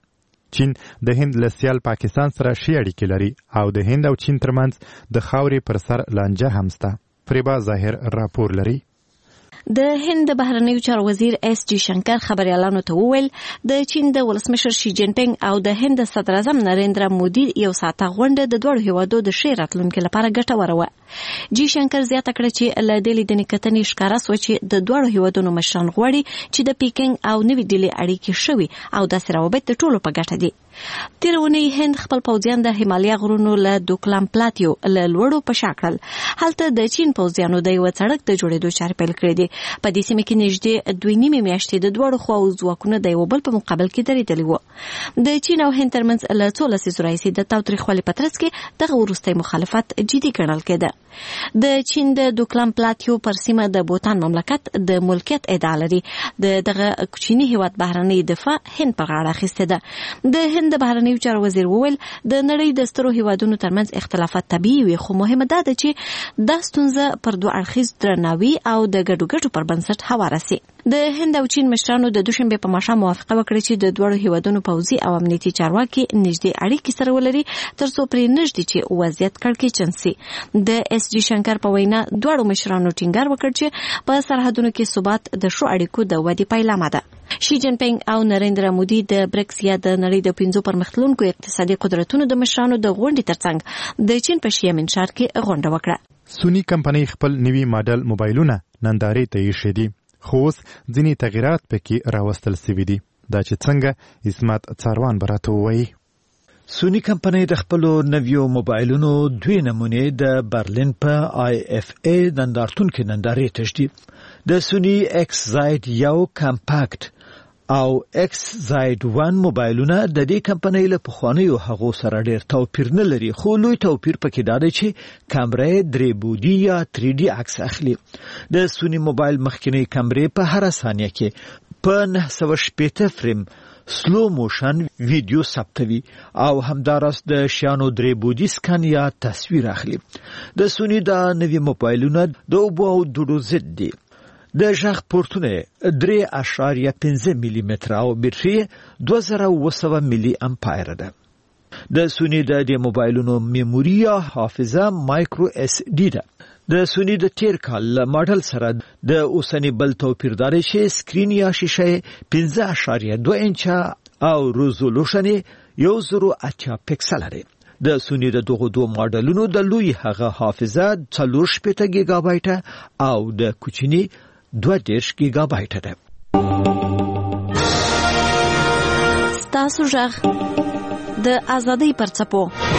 چین د هند له سیال پاکستان سره ښې اړیکې لري او د هند او چین ترمنځ د خاورې پر سر لانجه هم شته. فریبا ظاهر راپور لري. د هند بهرنیو چارو وزیر اس جی شنکر خبريالانو ته وویل د چین د ولسمشر شي جین پینګ او د هند صدر اعظم نریندرا مودي یو ساعته غونډه د دوه هیوادو د ښې راتلونکو لپاره ګټوره وه. جی شنکر زیاته کړه چې له دې لیدنې کتنې ښکارا سو چې د دوه هیوادونو مشران غواړي چې د پیکینګ او نوې ډیلي اړیکې شوي او داسې روابط د ټولو په ګټه دي. تیرونی هند خپل پوځیان د هیمالیا غرونو له دوکلام پلاتیو له لوړو په شا کړل. هلته د چین پوځیانو د یو سړک د جوړېدو چارې پیل کړې دي. په دې سیمه کې نږدې 2.5 میاشتې د دوه خواو ځواکونو د یو بل په مقابل کې درېدلي وو. د چین او هند ترمنځ له 14 لسیزو راهیسې د تاوتریخوالي په ترڅ کې دغه وروستی مخالفت جدي ګڼل کېده. د چین د دوکلام پلاتیو پر سیمه د بوتان مملکت د ملکیت ادعا لري. دغه کوچنی هیواد بهرنی دفاع هند په غاړه اخیسته ده. د هند بهرنیو چارو وزیر وویل د نړۍ د سترو هیوادونو ترمنځ اختلافات طبیعي وي، خو مهمه ده چې دا ستونزه پر دوه اړخیز درناوي او د ګډو ګټو پر بنسټ هواره سي. د هند او چین مشرانو د دوشنبه په ماښام موافقه وکړه چې د دوه هیوادونو پوځي او امنیتي چارواکي نږدې اړیکې سره ولري ترڅو پرې نږدې چې وضعیت کړکېچن سي. د اس جی شنکر په وینا دوه مشرانو ټینګار وکړ چې په سرحدونو کې ثبات د ښو اړیکو د ودې پیلامه ده. شي جین پینګ او نریندرا مودي د بریکس یا د نړۍ د 5 پرمختلونکو اقتصادي قدرتونو د مشرانو د غونډې ترڅنګ د چین په شیمن ښار کې غونډه وکړه. سونی کمپنۍ خپل نوي ماډل موبایلونه نندارې ته ایښي دي، خو اوس ځینې تغیرات پکې راوستل سوي دي. دا چې څنګه اسمت څاروان براته وایي. سونی کمپنۍ د خپلو نویو موبایلونو 2 نمونې د برلین په آی اف ای نندارتون کې نندارې تشدي. د سونی ایکس زاید یو کمپاکټ او ایکس زاید 1 موبایلونه د دې کمپنۍ له پخوانیو هغو سره ډېر توپیر نه لري، خو لوی توپیر پکې دا دی چې کامرا 3 بعدي یا 3D عکس اخلي. د سونی موبایل مخکینی کامرې په هر ثانیه کې په 960 فریم سلو موشن ویډیو ثبتوي او همداراز د شیانو 3 بعدي سکن یا تصویر اخلي. د سونی د نوي موبایلونو د اوبو او دوړو ضد دي. د ژغ پورتونه 3.5 ملي متر او بیټري 2700 ملي امپایر ده. د سونی د دې موبایلونو میموري یا حافظه مایکرو اس ډي ده. د سونی د تیر کال ماډل سره د اوسنی بل توپیر داري چې سکرین یا شیشه 15.2 انچه او ریزولوشن 1080 پکسل لري. د سونی د دغه دوه ماډلونو د لوی هغه حافظه 480 گیگا بایټ او د کوچنی 2.5 گیگا بایټ ده. ستاسو ژغ د ازادۍ پرڅپو.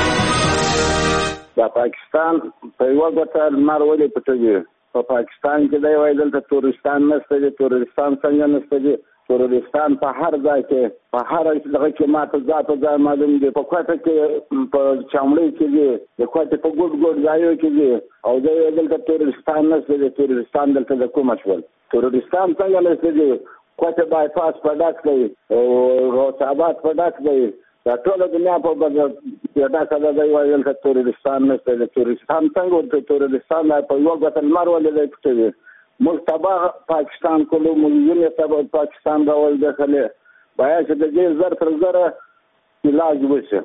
د پاکستان په یو ګټه لمر ولې پټوي. په پاکستان کې دی وایي دلته تورستان نشته دي، تورستان څنګه نشته دي. تورستان په هر ځای کې په هر دغه کې ماته ځای معلوم دي. په کوټه کې په چامړې کې دي، د کوټه په ګډ ځایو کې دي او دلته تورستان نشته دي. تورستان دلته د کومه شول؟ تورستان څنګه نشته دي؟ کوټه بای پاس په ډاک دی او روساباد په ډاک دی. دا ټول دنیا په دا څنګه دی وایي دلته تورستان نشته دي. تورستان څنګه تورستان په یو ګټه لمر ولې پټوي. موږ تباه پاکستان کولو، موږ یې تباه پاکستان راول داخله باید چې د دې زر تر زر علاج وشي.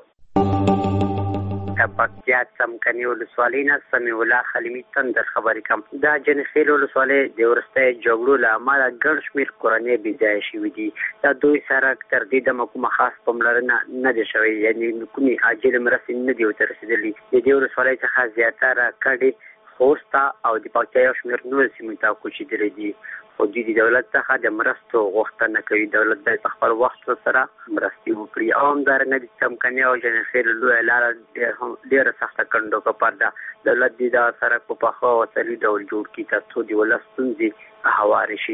پکتیا څمکني ولسوالۍ نه سمیع الله خلیمي تندر خبرې کوم. دا جنخیل ولسوالۍ د ورسته جګړو له امله ګڼ شمېر کورنۍ بېځایه شوي دي. دا دوی سره تر دې دمه کومه خاص پاملرنه نه ده شوې، یعنې کومې عاجلې مرستې نه دي ورته رسېدلي. د دې ولسوالۍ څخه زیاتره کډې خوستا او د پکتیا یو شمېر نور سیمو ته کوچېدلي دي، خو دوی د دولت څخه د مرستو غوښتنه کوي. دولت باید په خپل وخت سره مرستې وکړي. او همدارنګه د څمکني او جنخیل لویه لاره ډېره سخته کنډوکه پرده. دولت دې دا سړک په پخه او اصلي ډول جوړ کړي تر څو د ولس ستونزې هوارې شي.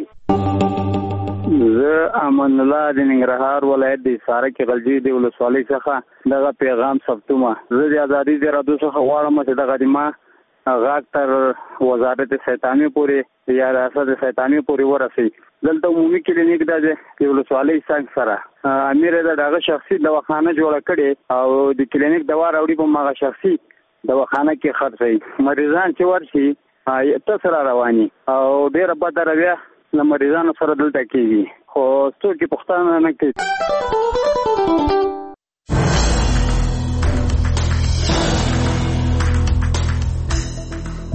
زه امان الله د ننګرهار ولایت د سارک غلجي د ولسوالۍ څخه دغه پیغام ثبتوم. زه د ازادي د رادیو څخه غواړم چې دغه د ما غاک تر وزارت سیطانی پورې یا ریاست سیطانی پورې ورسي. دلته عمومي کلینیک د ولسوالۍ څنګه سره امیر دغه شخصي دواخانه جوړه کړي او د کلینیک دوا راوړي په ماغه شخصي دواخانه کې خرڅي. مریضان چې ورشي ته سره رواني او ډېر بد رویه له مریضانو سره دلته کېږي، خو څوک پوښتنه نه کوي.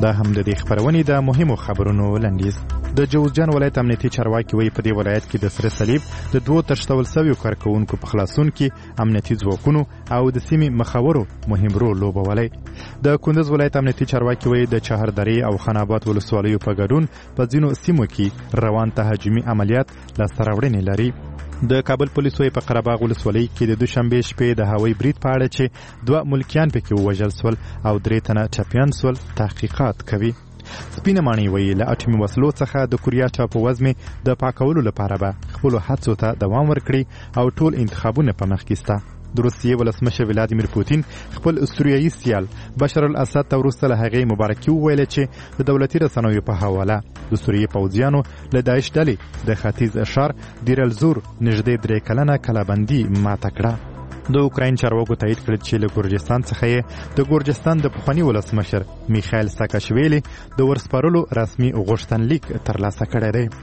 دا هم د دې خبرونې د مهمو خبرونو لنډیز. د جوزجان ولایت امنیتي چارواکي وایي په دې ولایت کې د سره صلیب د 2 تشتول شویو کارکونکو په خلاصون کې امنیتي ځواکونو او د سیمې مخاورو مهم رول لوبولی. د کندز ولایت امنیتي چارواکي وایي د چهردرې او خاناباد ولسوالیو په ګډون په ځینو سیمو کې روان تهاجمي عملیات لاسته راوړنې لري. د کابل پولیسو په قرهباغ ولسوالۍ کې د دوشنبه شپې د هوایي برید په اړه چې 2 ملکیان پکې ووژل سول او 3 تنه ټپیان سول تحقیقات کوي. سپینه ماڼۍ وایي له اټومي وسلو څخه د کوریا ټاپو وزمې د پاکولو لپاره به خپلو هڅو ته دوام ورکړي او ټول انتخابونه په مخ کې سته. د روسیې ولسمشر ولادیمیر پوتین خپل استوریایي سیال بشار الاسد ته وروسته له هغې مبارکي وویله چې د دولتي رسنیو په حواله د سوریې پوځیانو له داعش ډلې د ختیځ ښار دیر الزور نږدې 3 کلنه کلابندي ماته کړه. د اوکراین چارواکو تایید کړی چې له ګورجستان څخه یې د ګورجستان د پخواني ولسمشر میخایل ساکاشویلی د ورسپارلو رسمي غوښتنلیک ترلاسه کړی دی.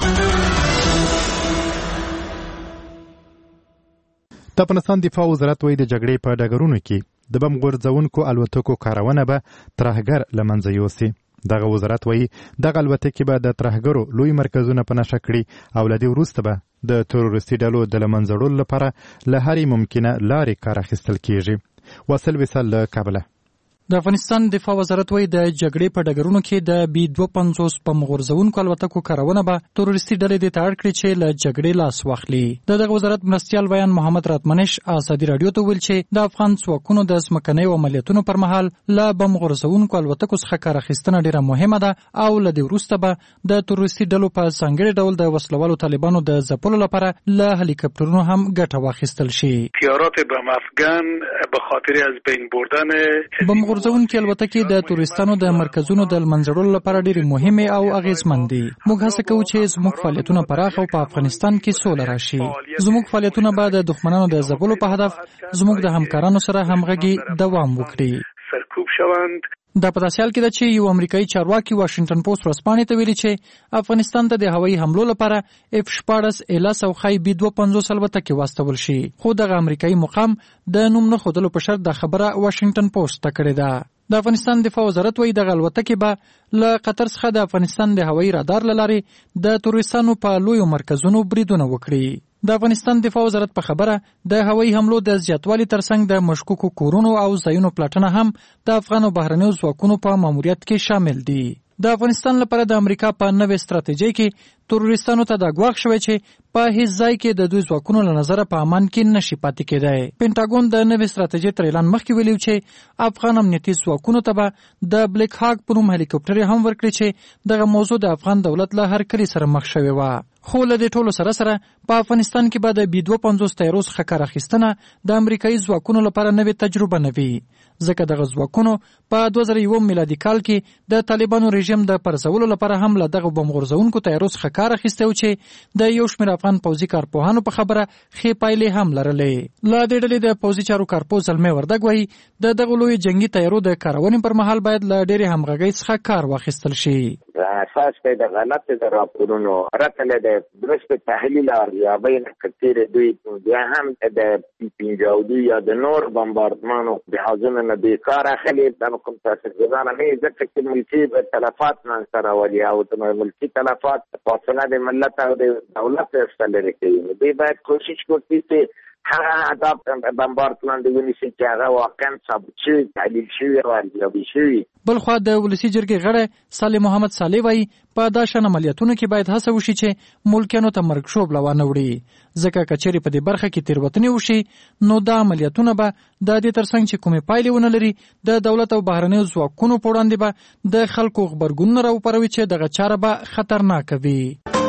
د افغانستان دفاع وزارت وایي د جګړې په ډګرونو کې د بم غورځونکو الوتکو کارونه به ترهګر له منځه یوسي. دغه وزارت وایي دغه الوتکې به د ترهګرو لوی مرکزونه په نښه کړي او له دې وروسته به د تروریستي ډلو د له منځه وړلو لپاره له هرې ممکنه لارې کار اخیستل کیږي. واصل وصال له کابله. د افغانستان دفاع وزارت وایي د جګړې په ډګرونو کې د B-52 بم غورځونکو الوتکو کارونه به تروریستي ډلې د تاړ کړي چې له جګړې لاس واخلي. دغه وزارت مرستیال بیان محمد راتمنش ازادي رادیو ته ویل چې د افغان ځواکونو د ځمکنیو عملیاتونو پر مهال له بم غورځونکو الوتکو څخه کار اخیستنه ډیره مهمه ده او له دې وروسته به د تروریستي ډلو په ځانګړي ډول د وسلوالو طالبانو د ځپلو لپاره له هلیکاپټرونو هم ګټه واخیستل شي. تیارات بم افغان به خاطر از بین بردن بم غورځونکي الوتکې د تورستانو د مرکزونو د منځړولو لپاره ډېرې مهمې او اغیزمن دي. موږ هڅه کوو چې زموږ فعالیتونه پراخ او په افغانستان کې سوله راشي. زموږ فعالیتونه به د دښمنانو د ځپلو په هدف زموږ د همکارانو سره همغږي دوام وکړي. سرکوب شوند. دا په داسې حال کې ده چې یو امریکایي چارواکي واشنگټن پوسټ ورځپاڼې ته ویلي چې افغانستان ته د هوایي حملو لپاره F-14 ایلاس او خای B-52 الوتکې واستول شي. خو دغه امریکایي مقام د نوم نه ښودلو په شرط دا خبره واشنگټن پوسټ ته کړې ده. د افغانستان دفاع وزارت وایي دغه الوتکې به له قطر څخه د افغانستان د هوایي رادار له لارې د تروریستانو په لویو مرکزونو بریدونه وکړي. د افغانستان دفاع وزارت په خبره د هوایي حملو د زیاتوالي ترڅنګ د مشکوکو کورونو او ځایونو پلټنه هم د افغان او بهرنیو ځواکونو په ماموریت کې شامل دي. د افغانستان لپاره د امریکا په نوې ستراتیژۍ کې تروریستانو ته دا ګواښ شوی چې په هیڅ ځای کې د دوی ځواکونو له نظره په امان کې نشي پاتې کېدای. پینټاګون د نوې ستراتیژۍ تر اعلان مخکې ویلي چې افغان امنیتي ځواکونو ته به د بلیک هاک په نوم هلیکاپټر هم ورکړي چې دغه موضوع د افغان دولت له هرکلي سره مخ شوې وه. خو له دې ټولو سره سره په افغانستان کې به د B-52 تیارو څخه کار اخیستنه د امریکایي ځواکونو لپاره نوې تجربه نه وي، ځکه دغه ځواکونو په 2001 میلادي کال کې د طالبانو رژیم د پرځولو لپاره هم له دغه بم غورځونکو تیارو څخه کار اخیستی و چې د یو شمېر افغان پوځي کارپوهانو په خبره ښې پایلې هم لرلې. له دې ډلې د پوځي چارو کارپوه زلمی وردګ وایي د دغو لویو جنګي تیارو د کارونې پر مهال باید له ډېرې همغږۍ څخه کار واخیستل شي. اساس کې د غلط د راپورونو راتله د درست تحلیل ارزیابۍ نه کتیر دوی بیا هم د پینجاودي یا د نور بمباردمانو جهازونه نه بیکاره خلی د کوم تاسیسګرانه نه ځکه چې ملکي تلفات من سره ولي او د ملکي تلفات فاصله د ملت او د دولت سره لري کوي. دوی باید کوشش وکړي چې هغه اهداف بمباردمان د ونیسي چې هغه واقعا ثابت شوي تحلیل شوي او ارزیابي شوي. بلخوا د ولسي جرګې غړی صالح محمد صالح وایي په دا شان عملیاتونو کې باید هڅه وشي چې ملکیانو ته مرګ شوبله وانه وړي، ځکه که چیرې په دې برخه کې تېروتنې وشي نو دا عملیاتونه به د دې ترڅنګ چې کومې پایلې ونه لري د دولت او بهرنیو ځواکونو په وړاندې به د خلکو غبرګونونه راوپاروي چې دغه چاره به خطرناکه وي.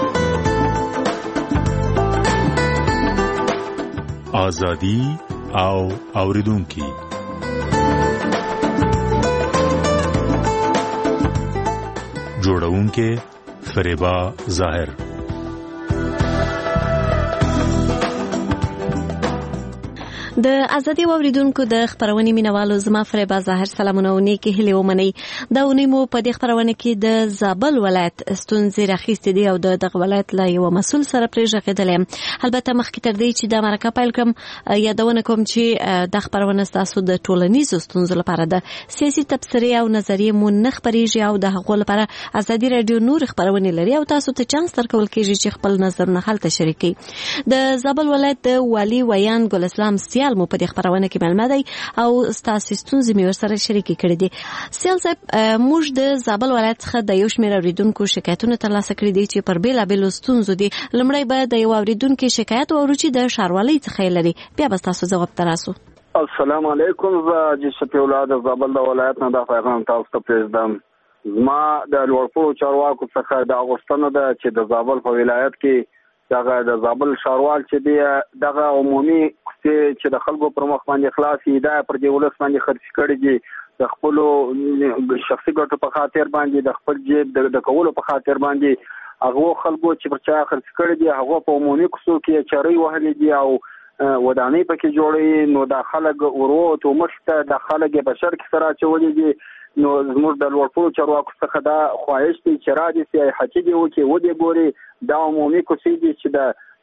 آزادی او اوریدونکي جوړونکي فریبا ظاهر. د ازادي اوریدونکو د خبرونې مینوالو زما فریبا ظاهر سلامونه او نیکی هلي ومني دا ونی مو په دې خبرونه کې د زابل ولایت ستونزې راخېستې دي او د ولایت لا یو مسول سره پرېږغېدلې. البته مخکې تر دې چې د مرکه پیل کوم یادونه کوم چې د خبرونه تاسو د ټولنیزو ستونزو لپاره د سیاسي تبصرې او نظریې مو نه خبرېږي او د هغو لپاره ازادي رادیو نور خبرونه لري او تاسو ته چانس درکول کېږي چې خپل نظرونه هلته شریکي. د زابل ولایت د والي ویان ګل اسلام مو په دې خبرونه کې معلومه دی او ستاسو ستونزې مې ورسره شریکې کړې دي. سیال صاحب موږ د زابل ولایت څخه د یو شمېر اوریدونکو شکایتونه ترلاسه کړي دي چې پر بېلابېلو ستونزو دي. لومړی به د یو اوریدونکي شکایت واورو چې د ښاروالۍ څخه یې لري، بیا به ستاسو ځواب ته راسو. السلام علیکم. زه حاجي شفیع الله د زابل د ولایت نه دا پیغام تاسو ته پرېږدم. زما د لوړپوړو چارواکو څخه د غوښتنه ده چې د زابل په ولایت کې دغه د زابل ښاروال چې دی دغه عمومي چې د خلکو پر مخ باندې خلاصي دا پر دې ولس باندې خرڅ کړي دي د خپل شخصي ګټو په خاطر باندې د خپل جیب د کولو په خاطر باندې هغه خلکو چې پر چا خرڅ کړي دي هغه په عمومي کوڅو کې چاري وهلې دي او ودانۍ پکې جوړي نو د خلک ورو ته مشته د خلک په شر کې سره چولې دي. نو زموږ د لوړپوړو چارواکو څخه دا خواهش دی چې را دي چې حقیقي دی او کې ودی ګوري دا عمومي کوڅې دي چې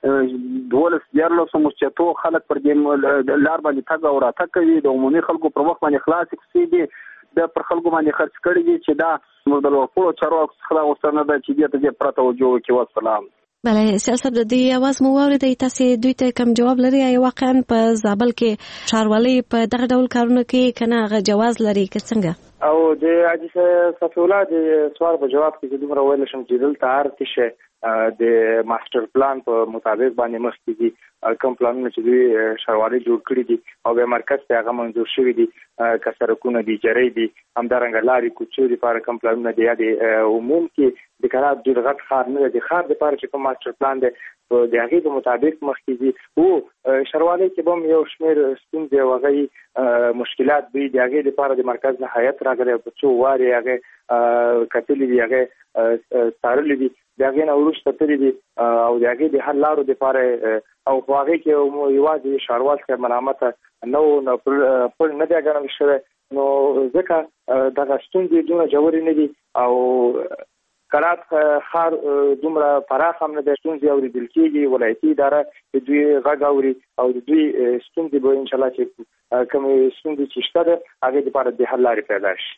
د 12 مسجدو خلک پر دې لار باندې تګ او راتګ کوي د عمومي خلکو پر وخت باندې خلاص کوڅې دي د پر خلکو باندې خرڅ کړي دي چې دا زموږ د لوړپوړو چارواکو څخه غوښتنه ده چې دې ته پرته توجه وکړي. والسلام. بله سیاست د دې आवाज مو واورېدئ، تاسو دوی ته کوم جواب لري؟ واقعا په زابل کې ښاروالۍ په دغه ډول کارونه کې کنه هغه جواز لري که څنګه؟ او د حاجي صفي الله د سوال په جواب کې دومره ویل شم چې دلته هر څه د ماستر پلان په مطابق باندې مخکې دي کوم پلانونه چې دوی ښاروالۍ جوړ کړي دي او به مرکز ته هغه منظور شوي دي که سړکونه دي جرۍ دي همدارنګه لارې کوڅې دپاره کوم پلانونه دي یا د عموم کې د کلات ډېر غټ ښار نه دی د ښار دپاره چې کوم ماستر پلان دی د هغې په مطابق مخکې دي او ښاروالۍ کې به هم یو شمېر ستونزې او هغه مشکلات دوی د هغې دپاره د مرکز نه هیات راغلی په څو وارې هغې کتلي دي هغې څارلي دي د هغې نه وروسته تللي دي او د هغې د حل لارو دپاره او په هغې کې یوازې ښاروال څخه ملامته نه پړ نه دی ګڼل شوی نو ځکه دغه ستونزې دومره ژورې نه دي او کلات ښار دومره پراخ هم نه دی ستونزې اورېدل کېږي. ولایتي اداره د دوی غږ اوري او د دوی ستونزې به انشاءالله چې کومې ستونزې چې شته ده هغې دپاره د حل لارې پیدا شي.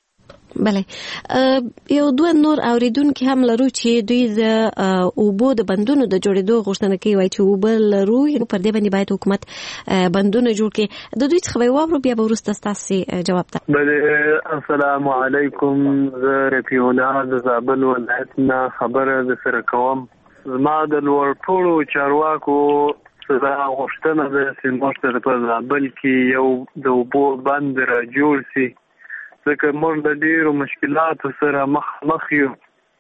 بله یو دوه نور اوریدونکي هم لرو چې دوی د اوبو د بندونو د جوړېدو غوښتنه کوي وایي چې اوبه لرو پر دې باندې باید حکومت بندونه جوړ کړي. د دوی څخه به واورو بیا به وروسته ستاسې جواب ته. بله السلام علیکم. زه رفیع الله د زابل ولایت نه خبره درسره کوم. زما د لوړپوړو چارواکو څخه غوښتنه ده چې موږ په زابل کې یو د اوبو بند را جوړ شي ځکه موږ د ډېرو مشکلاتو سره مخ یو.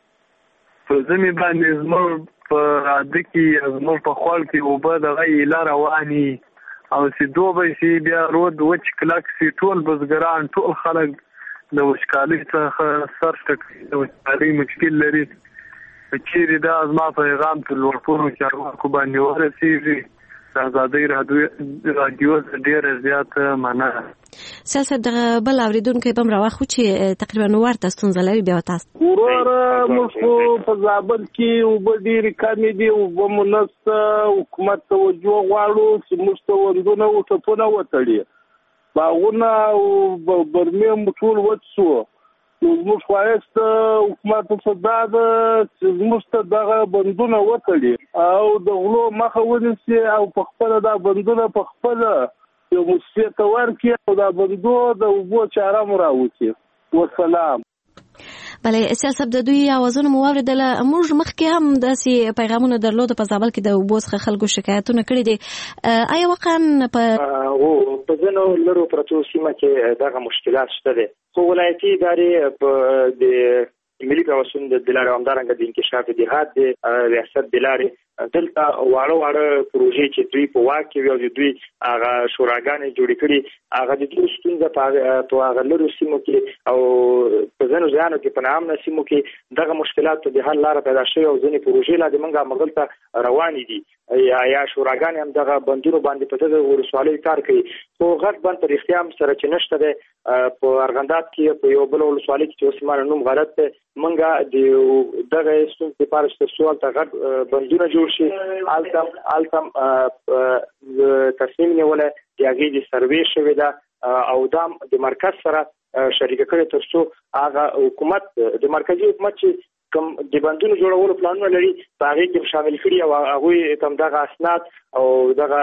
په ځمې باندې زموږ په عاده کې زموږ په خوړ کې اوبه دغه ایله روانې او چې دوبی شي بیا رود وچ کلک شي ټول بزګران ټول خلک د وچکالۍ څخه سر ټکوي د وچکالۍ مشکل لري. چیرې دا زما پیغام په لوړپوړو چارواکو باندې ورسېږي د ازادۍ رادیو ډېره زیاته مننه. سیاست دغه بل اوریدونکی به هم راواخلو چې تقریبا ورته ستونزه لري بیا تاسو. وروره موږ په زابل کې اوبه ډېرې کمې دي اوبه مو نشته حکومت توجه غواړو چې موږ ته بندونه او ټپونه وتړي باغونه او برمې مو ټول وچ شو نو زموږ خواهش حکومت ته دا ده چې زموږ ته دغه بندونه وتړي او د غلو مخه ونیسي او په خپله دا بندونه په خپله یو مؤسسې ته ورکړي او دا بندو د اوبو چاره مو راوکړي. والسلام. بله سیاست د دوی اوازونه مو واورېدله. موږ مخکې هم داسې پیغامونه درلوده په زابل کې د اوبو څخه خلکو شکایتونه کړي دي. آیا واقعا په ځینو لرو پرتو سیمه کې دغه مشکلات شته دي خو ولایتي ادارې په د ملي پیوستون د لارې همدارنګه د انکشاف جهاد د ریاست د لارې دلته واړه پروژې چې دوی په واک کې وي او دوی هغه شوراګانې جوړې کړي هغه د دوی ستونزه په هغه لرو سیمو کې او په ځینو ځایونو کې په ناامنه سیمو کې دغه مشکلاتو د حل لاره پیدا شوې او ځینې پروژې لا د موږ مغل ته روانې دي یا شوراګانې هم دغه بندونو باندې په دغه ولسوالۍ کار کوي. خو غټ بند تر اختیار سره چې نشته ده په ارغنداب کې په یو بل ولسوالۍ کې چې اوسمانه نوم غلط ده، منګه د دغه ستون په پاره چې سوال ته غټ بندونه جوړ شي. التم تصمیم نیولای دی هغه د سروې شوی ده او دا د مرکز سره شریک کړي ترڅو هغه حکومت د مرکزی حکومت چې کوم د بندونو جوړولو پلانونه لري په هغه کې شامل کړي او هغه کوم دغه اسناد او دغه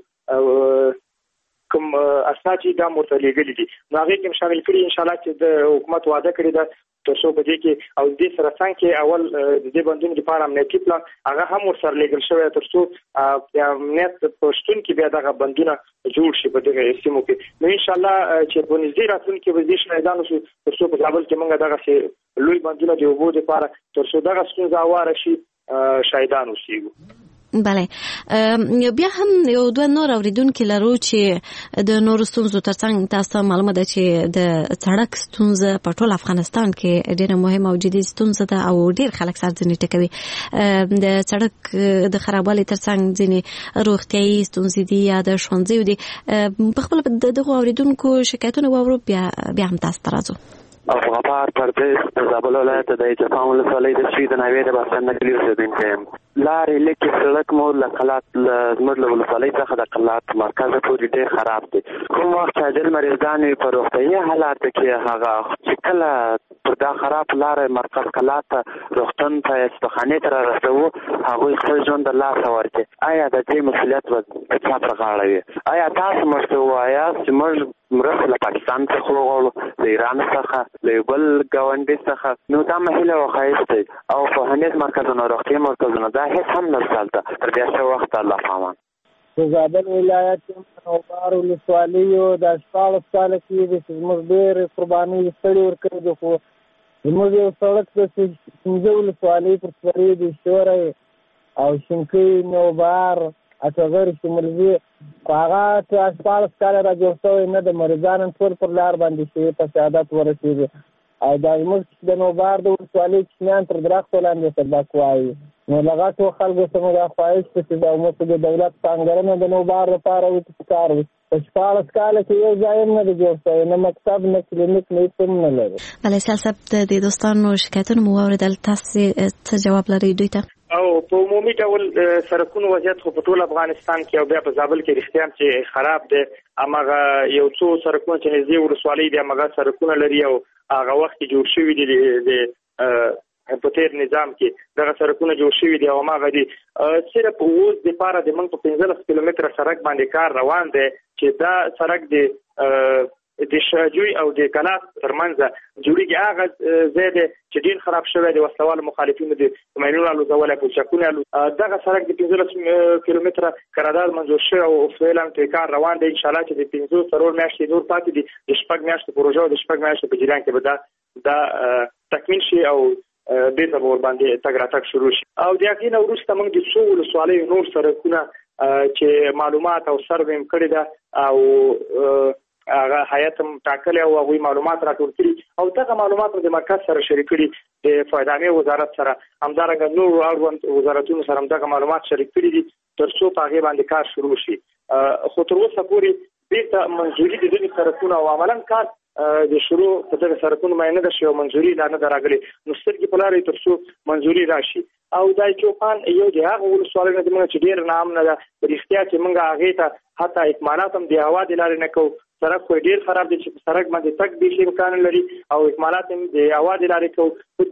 کوم اسناد چې دا مرتلېږي دي نو هغه کې شامل کړي ان شاء الله چې د حکومت وعده کړی ده ترڅو په دې کې او د سره څنګه اول د دې بندونو لپاره امنیتي پلان هغه هم ورسره لګل شوی ترڅو امنیت پښتون کې بیا دغه بندونه جوړ شي په دغه سیمو کې. نو ان شاء الله چې په نږدې راتلونکي کې به دې شایدانو شو ترڅو په کابل کې موږ دغه لوی بندونه د اوبو لپاره ترڅو دغه ستونزه واره شي شایدانو شي. بله بیا هم یو دوه نور اوریدونکو لرو چې د نورو ستونزو ترڅنګ تاسو معلومه ده چې د سړک ستونزه په ټول افغانستان کې ډیره مهمه او جدي ستونزه ده او ډیر خلک سرځنی ټکوي. د سړک د خرابوالي ترڅنګ ځینې روغتيایي ستونزې دي یا د ښوونځیو دي. په خپل دغه اوریدونکو شکایتونه واورو بیا هم تاسو ته راځو. افغانستان پردیس د زابل ولایت د جفان ولسوالۍ د شید نوې د بسن نکلی اوسیدونکی یم. لارې لیکې سړک مو له قلات زموږ له ولسوالۍ څخه د قلات مرکز پورې ډېر خراب دی. کوم وخت چې عاجل مریضان وي په روغتیایي حالاتو کې هغه چې کله پر دا خراب لارې مرکز قلات روغتون ته استخانې ته رارسوو هغوی خپل ژوند د لاسه ورکړي. آیا د دې مسؤلیت به د چا پر غاړه وي؟ آیا تاسو موږ ته ووایاست چې موږ مرسته له پاکستان څخه وغواړو، د ایران څخه، له بل ګاونډي څخه؟ نو دا مهیله او ښایست دی او پوهنیز مرکزونه روغتیایي مرکزونه دا هېڅ هم نشته هلته تر بیا ښه وخته. الله پامان. د زابل ولایت نوبار ولسوالیو د 14 کاله کې د زموږ ډېرې قربانۍ ستړي ورکړي دي. خو زموږ یو سړک د 15 ولسوالۍ پر سوري د شوری او شینکۍ نوبار اټغر شمولزي هغه 14 کاله را جوړ شوی نه د مریضانو ټول پر لار باندې شي په سعادت ورسېږي او دا زموږ د نوبار د ولسوالۍ کوچنیان تر درختو لاندې سبق وایي. نو له غټو خلکو څخه دا خواهش چې د موږ د دولت پانګرنه د نوبار لپاره وکړي. په 14 کاله کې یو ځای نه دی جوړ شوی، نه مکتب نه کلینیک نه هیڅ نه لري. بله سیاست د دوستانو شکایتونه مو واورېدل، تاسو څه جواب لرئ دوی ته؟ او په عمومي ډول سرکونو وضعیت خو په ټول افغانستان کې او بیا په زابل کې رښتیا چې خراب دی. هماغه یو څو سرکونه چې نږدې ولسوالۍ دي هماغه سرکونه لري او هغه وخت کې جوړ شوي دي د په تیر نظام کې دغه سرکونه جوړ شوي دي او هماغه دي. صرف اوس دپاره د موږ په 15 کیلومتره سړک باندې کار روان دی چې دا سړک د شاجوی او د کلات ترمنځ جوړیږي. هغه ځای دی چې ډېر خراب شوی دی، وسلوال مخالفینو د ماینونو الوزولای پلچکونه دغه سړک د 15 کیلومتره قرارداد منظور شوی او فعلا ته کار روان دی. ان شاء الله چې د 15 سرور میاشتې نور پاتې دي، د شپږ میاشتې پروژه او د شپږ میاشتې په جریان کې به دا تکمیل شي او بیرته به ورباندې تګ راتګ شروع شي. او د هغې نه وروسته موږ د څو ولسوالیو نور سړکونه چې معلومات او سروې هم کړې ده او هغه هیئت هم ټاکلی او هغوی معلومات راټول کړي او دغه معلومات د مرکز سره شریک کړي، د فایدانې وزارت سره همدارنګه نورو اړوند وزارتونو سره هم دغه معلومات شریک کړي دي ترڅو په هغې باندې کار شروع شي. خو تر اوسه پورې بیرته منظوري د دغې سرکونو او عملا کار د شروع په دغه سرکونو باندې نه ده شوی او منظوري لا نه ده راغلې. نو سترګې په لارې ترڅو منظوري راشي. او دا چوپان یو د هغه ولسوالیو نه زموږ چې ډېر ناامنه ده په رښتیا چې موږ هغې ته حتی اکمالات هم د هوا د لارې نه کوو. سړک خو ډېر خراب دی چې په سړک باندې تګ بیخي امکان لري او اکمالات هم د هوا د لارې کوو. په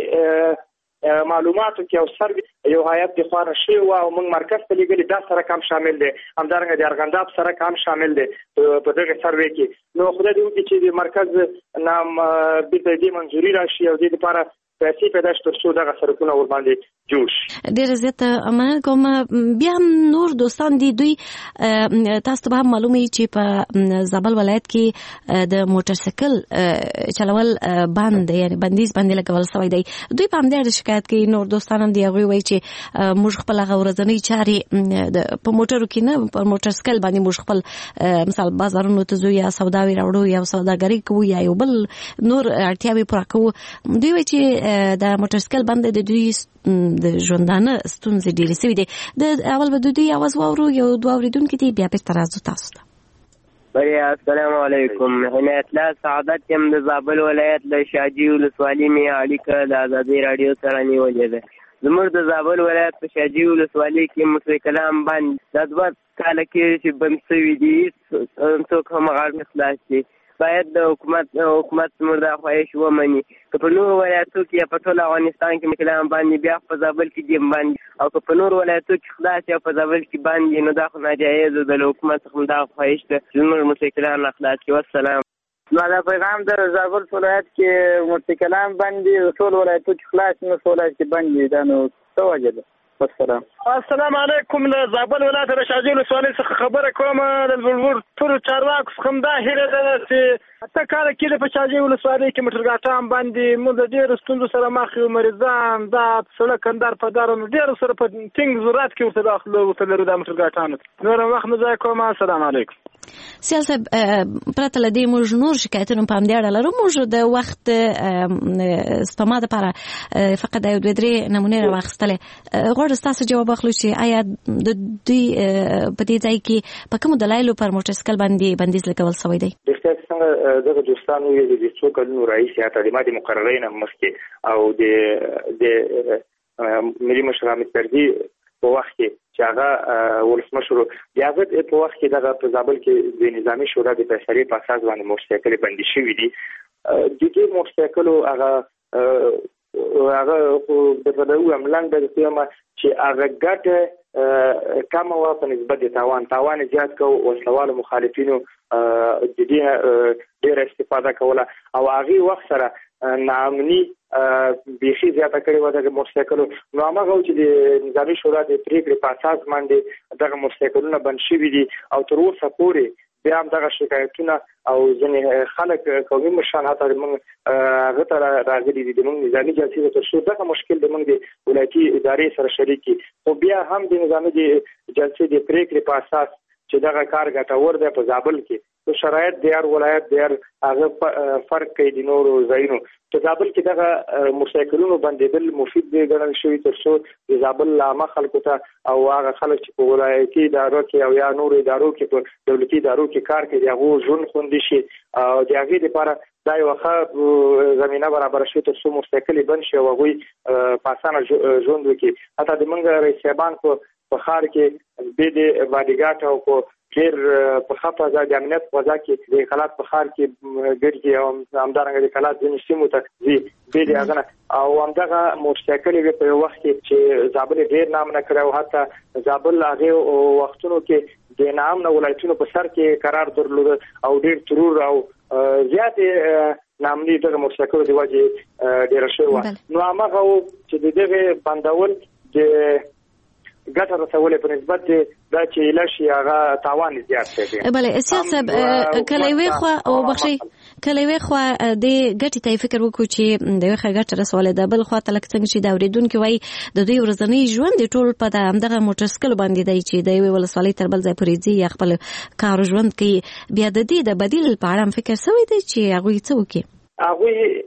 دغې معلوماتو کې او سروې یو هیئت د خوا نه شوی و او موږ مرکز ته لېږلي دا سړک هم شامل دی، همدارنګه د ارغنداب سړک هم شامل دی په دغه سروې کې. نو خدای دې وکړي چې د مرکز نام بیرته دې منظوري راشي او دې لپاره پیسې پیدا شي ترڅو دغه سړکونه ورباندې جوړ شي. ډېره زیاته مننه کوم. بیا هم نور دوستان دي، دوی تاسو ته به هم معلوم وي چې په زابل ولایت کې د موټر سایکل چلول بند دی، یعنی بندیز باندې لګول شوی دی. دوی په همدې اړه شکایت کوي. نور دوستان هم دي، هغوی وایي چې موږ خپل هغه ورځنۍ چارې په موټرو کې نه، په موټر سایکل باندې موږ خپل مثال بازارونو ته ځو یا سوداوي راوړو یا سوداګري کوو یا یو بل نور اړتیاوې پوره کوو. دوی وایي چې د موټرسایکل باندې د دوی د ژوندانه ستونزې ډېرې سوي دي. د اول به د دوی اواز واورو، یو دوه اورېدونکي دي، بیا بېرته راځو تاسو ته. السلام علیکم. عنایت الله سعادت یم د زابل ولایت له شاجي ولسوالۍ مې اړیکه د ازادي راډیو سره نیولې ده. زموږ د زابل ولایت په شاجي ولسوالۍ کې موټرسایکلان باندې د 2 کاله کې چې بند شوي دي، څوک هم غاړه نه خلاص دي. باید د حکومت زموږ دا خواهش ومني که په نورو ولایتو کې یا په ټول افغانستان کې موټرسایکلان باندې بیا په زابل کې دې باندې، او که په نورو ولایتو کې خلاص یا په زابل کې باندې، نو دا خو ناجایز ده. له حکومت څخه دا خواهش ده چې زموږ موټرسایکلان خلاص کړي. والسلام. زما دا پیغام د زابل ولایت کې موټرسایکلان باندې ټول ولایتو کې خلاص، نو ولایت کې باندې دا نو څه وجه ده؟ السلام علیکم. له زابل ولایت د شاجي ولسوالۍ څخه خبره کوم. د بلبل ټولو چارواکو څخه دا هیله ده چې 8 کاله کې په شاجي ولسوالۍ کې موټرګاټان باندې موږ د ډېرو ستونزو سره مخ یو. مریضان دا سړک کندهار په دارو ډېرو سره په ټینګ ضرورت کې ورته داخله ورته لرو د موټرګاټانو. نور وخت نه ځای کوم. السلام علیکم. سیاسي پرته له دې موږ نور شکایتونه په همدې اړه لرو. موږ د وخت سپما دپاره فقط یو 2-3 نمونې راواخیستلې. غواړو ستاسو جواب واخلو چې آیا د دوی په دې ځای کې په کومو دلایلو پر موټرسایکل باندې بندیز لګول شوی دی؟ رښتیا څنګه دغه دوستانو ویلي د څو کلونو راهیسې تعلیمات مقررې نه مخکې او د ملي مشر حامد کرزي په وخت کې چې هغه ولسمشر یاغت په وخت کې دغه په زابل کې د نظامی شورا د فیصلې په اساس باندې موټرسایکل بندي شوی دي. د دې موټرسایکلو هغه د بدو عملان د قیامه چې هغه ګټه کم او په نسبت د تاوان زیات کو او وسلوال مخالفینو د دې ډېر استفاده کوله او هغه وخت سره نامني بيخي زیاته کړې و د موټرسایکلو. نو هغه چې د نظامی شورا د پریکړې په اساس باندې دغه موټرسایکلونه بند شوي دي او تر اوسه پورې بیا هم دغه شکایتونه او ځینې خلک قومي مشران حتی موږ هغه ته راغلي دي د موږ نظامي جلسې تر څو دغه مشکل د موږ د ولایتي ادارې سره شریک دي. خو بیا هم د نظامي جلسې د پریکړې په اساس چې دغه کار ګټور دی په زابل کې نو شرایط د هر ولایت د هغه فرق کوي د نورو ځایونو. په زابل کې دغه موټرسایکلونو بندیدل مفید دی ګڼل شوی تر څو د زابل عامه خلکو ته او هغه خلک چې په ولایتي ادارو کې او یا نورو ادارو کې په دولتي ادارو کې کار کوي هغه ژوند خوندي شي او د هغې لپاره دا یو ښه زمینه برابره شوې تر څو موټرسایکل بند شي او هغوی په اسانه ژوند وکړي. حتی د موږ رئیس صاحبان په ښار کې د باډیګارډ او په ډېر په ښه فضا د امنیت فضا کې د کلات په ښار کې ګرځي او همدارنګه د کلات ځینې سیمو ته ځي بې د هغه نه او همدغه موټرسایکل یې په یو وخت کې چې زابل ډېر نام نه کړی او حتی زابل هغې وختونو کې د ناامنه ولایتونو په سر کې قرار درلوده او ډېر ترور او زیاتې نامني دغه موټرسایکلو د وجې ډېره شوې وه. نو هماغه و چې د دغې بندول د ګټه رسولې په نسبت دا چې لشي هغه تاوان زیات شي. بله سیاست کله وی خو او بخشي کله وی خو د ګټې ته فکر وکړو چې د وخه ګټه رسولې ده، بل خو ته لکه څنګه چې دا اوریدونکو وای د دوی ورځنی ژوند ټول په دغه موټرسایکل باندې دی چې د وی ولسوالۍ تر بل ځای پورې ځي خپل کار ژوند کوي. بیا د دې د بدیل په اړه فکر شوی دی چې هغه څه وکړي؟ هغه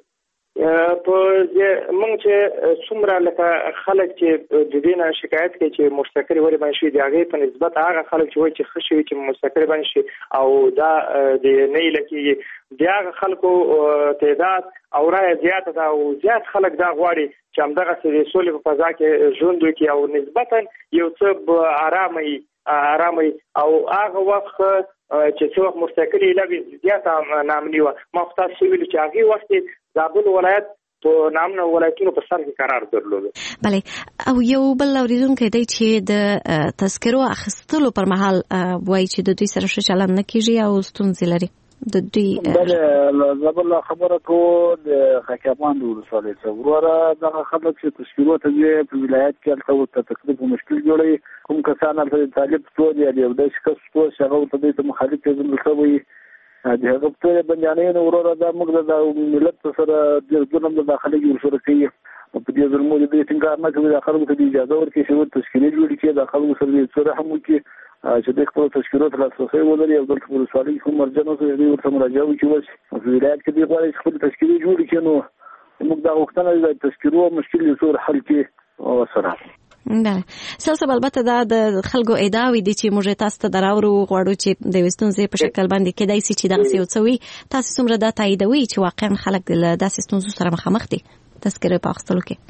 په موږ چې څومره لکه خلک چې د دې نه شکایت کوي چې موټرسایکل ولې باندې شي د هغې په نسبت هغه خلک چې وایي چې ښه شوي چې موټرسایکل باندې شي او دا د نه ایله کېږي د هغه خلکو تعداد او رایه زیاته ده او زیات خلک دا غواړي چې همدغسې د سولې په فضا کې ژوند وکړي او نسبتا یو څه ارامه او هغه وخت چې څو وخت موټرسایکل یې لږ زیاته نامني وه. ما خو تاسو ویلي چې هغې وخت زابل ولایت په نامنه ولایتونو په سر کې قرار درلوده. بله او یو بل اوریدونکی دی چې د تذکرو اخیستلو پر مهال وایي چې د دوی سره ښه چلند نه کېږي او ستونزې لري. د دوی بله زابل خبره کو د حکیمان د ولسوالۍ څخه وروره دغه خلک چې تذکرو ته ځي په ولایت کې هلته ورته تکلیف او مشکل جوړوي. کوم کسان هلته د طالب ستول یا د یو داسې کس ستول چې هغه ورته دوی ته مخالف پیژندل شوی د هغه په توګه بندیانانو وروره دا موږ د ملت سره د ظلم د داخلي ورسره کوي او په دې ظلمو د ټینګار نه کوي د خلکو ته اجازه ورکړي چې تشکیلي جوړ کړي د خلکو سره سره هم وکړي چې د خپل تشکیلات ته لاسرسي ولري او د ولسوالۍ کوم مرجانو سره ورته مراجعه وکړي. په ولایت کې د غواړي خپل تشکیلي جوړ کړي نو موږ دا غوښتنه د تذکرو مشکل زور حل کې وسره. بله سلسله البته دا د خلکو ادعاوې دي چې موږ تاسو ته دراورو غواړو چې د ستونزې په شکل باندې کېدای شي چې دغسې وڅوي. تاسو څومره دا تاییدوي چې واقعا خلک له داسې ستونزو سره مخامخ دي تذکرې په اخیستلو کې؟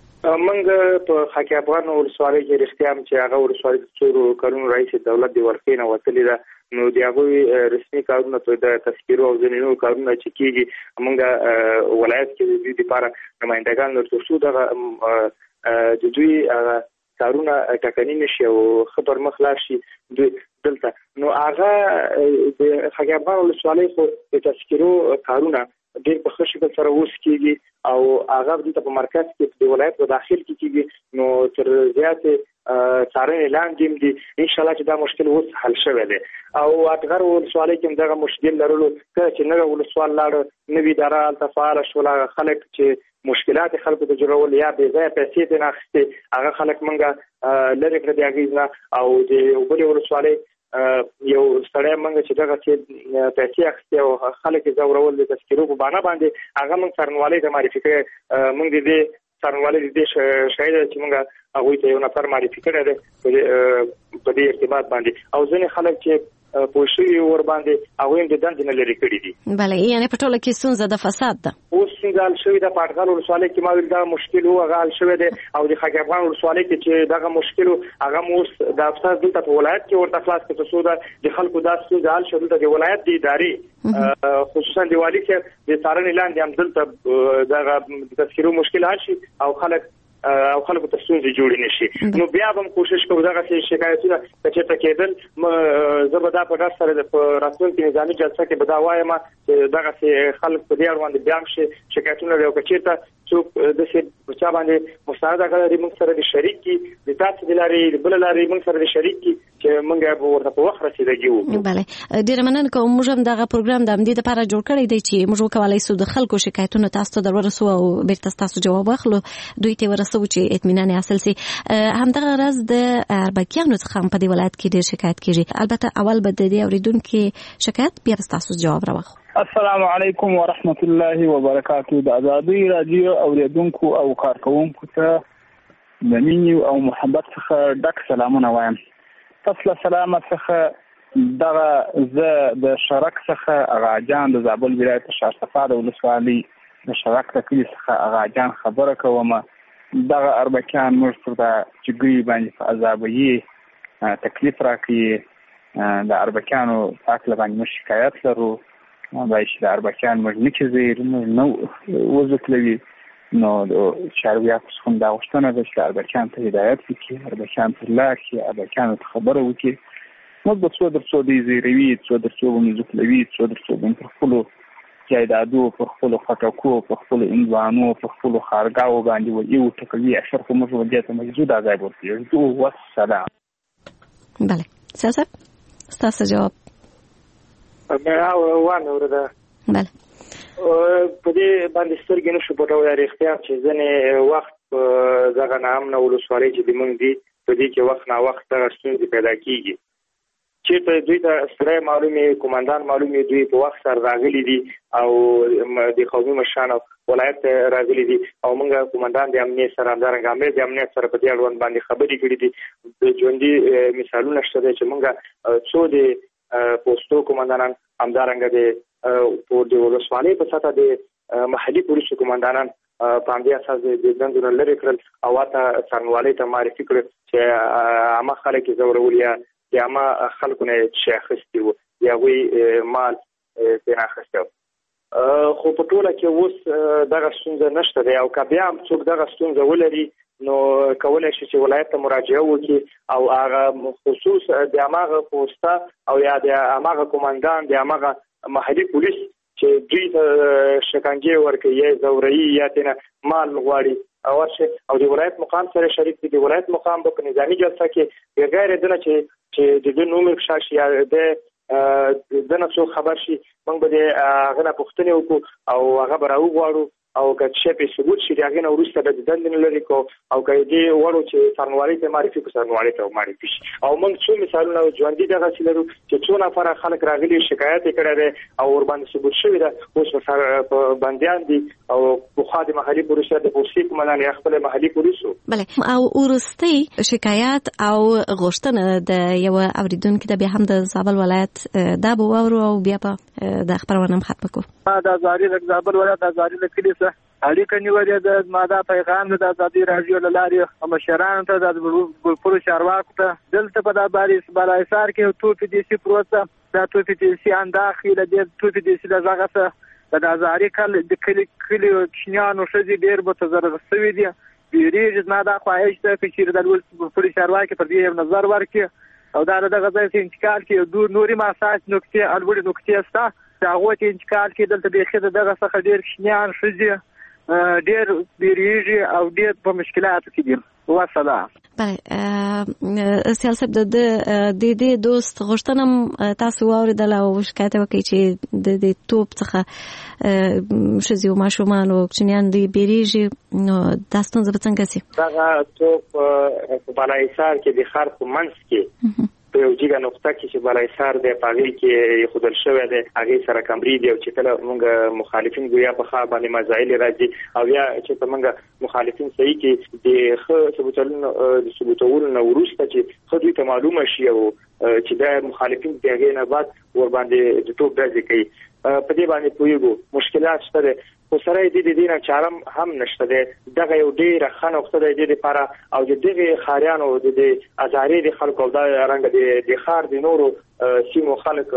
موږ په خاک افغان ولسوالۍ کې رښتیا هم چې هغه ولسوالۍ د څو کلونو راهیسې دولت د ورکې نه وتلې ده، نو د هغوی رسمي کارونه د تذکرو او ځینې نور کارونه چې کېږي موږ ولایت کې د دوی دپاره نمایندګان لرو تر څو دغه د دوی کارونه ټاکنې نشي او ښه پر مخ لاړ شي دلته. نو هغه د خاک افغان ولسوالۍ خو د تذکرو کارونه ډېر په ښه شکل سره اوس کېږي او هغه دلته په مرکز کې د ولایت په داخل کې کېږي، نو تر زیاتې څارنې لاندې هم دي. انشاءالله چې دا مشکل اوس حل شوی دی. او اټغر ولسوالۍ کې هم دغه مشکل لرلو، کله چې نوی ولسوال لاړه نوي اداره هلته فعاله شوله، خلک چې مشکلات خلکو ته جوړول یا بې ځایه پیسې ترې نه اخیستې هغه خلک موږ لرې کړه د هغې نه. او د یو بلې ولسوالۍ یو سړی موږ چې دغسې پیسې اخیستې او خلک یې ځورول د تذکرو په بهانه باندې، هغه موږ څارنوالۍ ته معرفي کړی. موږ د دې څارنوالۍ د دې شاهد چې موږ هغوی ته یو نفر معرفي کړی دی په دې ارتباط باندې. او ځینې خلک چې پوه شوي ور باندې هغوی هم د دندې نه لرې کړي دي. بله یعنې په ټوله کې ستونزه د فساد ده. اوس څنګه حل شوي ده په اټغر ولسوالۍ کې ما ویل دا مشکل و هغه حل شوی دی، او د خاک افغان ولسوالۍ کې چې دغه مشکل و هغه مو اوس د افسر دلته په ولایت کې ورته خلاص کړه تر څو د خلکو دا ستونزه حل شي. دلته د ولایت د ادارې خصوصا د والي صاحب د څارنې لاندې هم دلته دغه د تذکرو مشکل حل شي او خلکو ته ستونزې جوړې نه شي. نو بیا به هم کوشش کوو دغسې شکایتونه که چېرته کېدل زه به دا په ډاډ سره په راتلونکي نظامي جلسه کې به دا وایم چې دغسې خلک په دې اړه باندې بیا هم شکایتونه لري او که چېرته څوک داسې چا باندې مستند هغه لري موږ سره د شریک کړي، د تاسو د لارې د بله لارې موږ سره د شریک کړي چې موږ به ورته په وخت رسېدګي وکړو. بله ډېره مننه کوم. موږ هم دغه پروګرام د همدې دپاره جوړ کړی دی چې موږ وکولی سو د خلکو شکایتونه تاسو ته در ورسو او بېرته ستاسو جواب واخلو، دوی ته ورسو چې اطمینان حاصل سي. همدغه راز د اربکیانو څخه هم په دې ولایت کې ډېر شکایت کېږي. البته اول به د دې اورېدونکي شکایت بیا به ستاسو جواب راواخلو. السلام علیکم ورحمت الله وبرکاتو. د ازادي رادیو اوریدونکو او کارکونکو ته د مینې او محبت څخه ډک سلامونه وایم. تاسو له سلام څخه دغه زه د شرک څخه اغاجان د زابل ولایت شارصفا ولسوالۍ د شرک د کلي څخه اغاجان خبره کوم. دغه اربکیان موږ پر د جګړې باندې په عذابوي تکلیف راکړي. د اربکیانو په هکله باندې موږ شکایت لرو باید چې د اربکیان موږ نه کېږي موږ نه وزتلوي. نو د چارواکو څخه هم دا غوښتنه ده چې اربکیان ته هدایت وکړي، اربکیان ته لار کړي، اربکیانو ته خبره وکړي. موږ به څو در څو دوی زیروي، څو در څو به موږ زتلوي، څو در څو به پر خپلو جایدادو، پر خپلو خټکو، پر خپلو هندوانو، پر خپلو خارګاو باندې ویو ټکوي. اکثر خو موږ ودې ته مجزو دا ځای ورکړي. والسلام. بله سیاست ستاسو جواب وانه ورده. بله په دې باندې سترګې نشو پټولی رښتیا چې ځینې وخت په دغه ناامنه ولسوالۍ چې د موږ دي په دې کې وخت ناوخت دغه ستونزې پیدا کېږي. چېرته دوی ته سړی معلوم وي، کومندان معلوم وي، دوی په وخت سره راغلي دي او د قومي مشرانو ولایت ته راغلي دي او موږ کومندان د امنیت سره همدارنګه امیر د امنیت سره په دې اړوند باندې خبرې کړي دي. د ژوندي مثالونه شته دی چې موږ څو د پوسټو کومندانان همدارنګه د ولسوالۍ په سطحه د محلي پولیسو کومندانان په همدې اساس د دندو نه لرې کړل او ورته څارنوالۍ ته معرفي کړل چې عامه خلک یې ځورول یا د عامه خلکو نه شی اخیستی و، د هغوی مال ترې اخیستی و. خو په ټوله کې اوس دغه ستونزه نشته دی او که بیا هم څوک دغه ستونزه ولري نو کولی شي چې ولایت ته مراجعه وکړي او هغه خصوص د هماغه پوسته او یا د هماغه کومندان د هماغه محلي پولیس چې دوی ته شکنجې ورکوي یا ځوروي یا ترېنه مال غواړي ورشي او د ولایت مقام سره شریک دي. د ولایت مقام به په نظامي جلسه کې بغیر دنه چې د دې نوم افشا شي یا د دنه څوک خبر شي موږ به د هغه نه پوښتنې وکړو او هغه به راوغواړو او که چې په ثبوت شي هغه نو وروسته د دندې لري کو او که دې وړو چې سرنوالي ته معرفي کو سرنوالي ته معرفي شي او موږ څو مثالونه ژوندۍ دغه سلرو چې څو نفر خلک راغلي شکایت کړي او ور باندې ثبوت شوی ده اوس سره باندې دي او په خاطر محلي پولیسو د پولیسو کمانان خپل محلي پولیسو بله او ورستي شکایت او غوښتنه د یو اوریدونکو د به هم د زابل ولایت د بوورو او بیا په د خبرونه ختم کو دا زاري د زابل ولایت د زاري د کلیسه اړیکه نیولې د ماده پیغام د ازادي رادیو لارې مشرانو ته د ګلپور چارواکو ته دلته په د باریس بالایسار کې توفي دي سي پروسه د توفي دي سي انداخي د توفي دي سي لږه د ازاري کله د کلی چنيانو شذي ډیر به تزرغ سوي دي بیریږي نه دا خواهش ته چې د ګلپور چارواکي پر دې نظر ورکړي او دا دغه ځای ته انتقال کې دوه نوري ماساج نقطې الوړي نقطې ستا هغه ته انتقال کې دلته به خېده دغه څخه ډیر چنيان شذي ډیر بیریږي او ډیر په مشکلاتو کې دي وسلام بله سیاست د دې دوست غوښتنم تاسو واوریدل او شکایت وکړي چې د توپ څخه شذي او ماشومان او چنيان دي بیریږي نو داستان زه څنګه سي دا توپ په بالایسار کې د خار په منځ کې په یو جګه نقطه کې چې بالایسار د پاغي کې خودل شوی دی هغه سره کمرې دی او چې کله موږ مخالفین ګویا په خا باندې مزایل راځي او یا چې موږ مخالفین صحیح کې د خو ثبوتولو وروسته چې خو دوی ته معلومه شي او چې د مخالفین دغه نه بعد ور باندې د توپ ډزې کوي په دې باندې پویګو مشکلات شته خو سره دې دینه چارم هم نشته ده دغه یو ډیره خنه وخت د دې لپاره او د دغه خاریانو د ازاري د خلکو د رنګ د خار د نورو سیمو خلک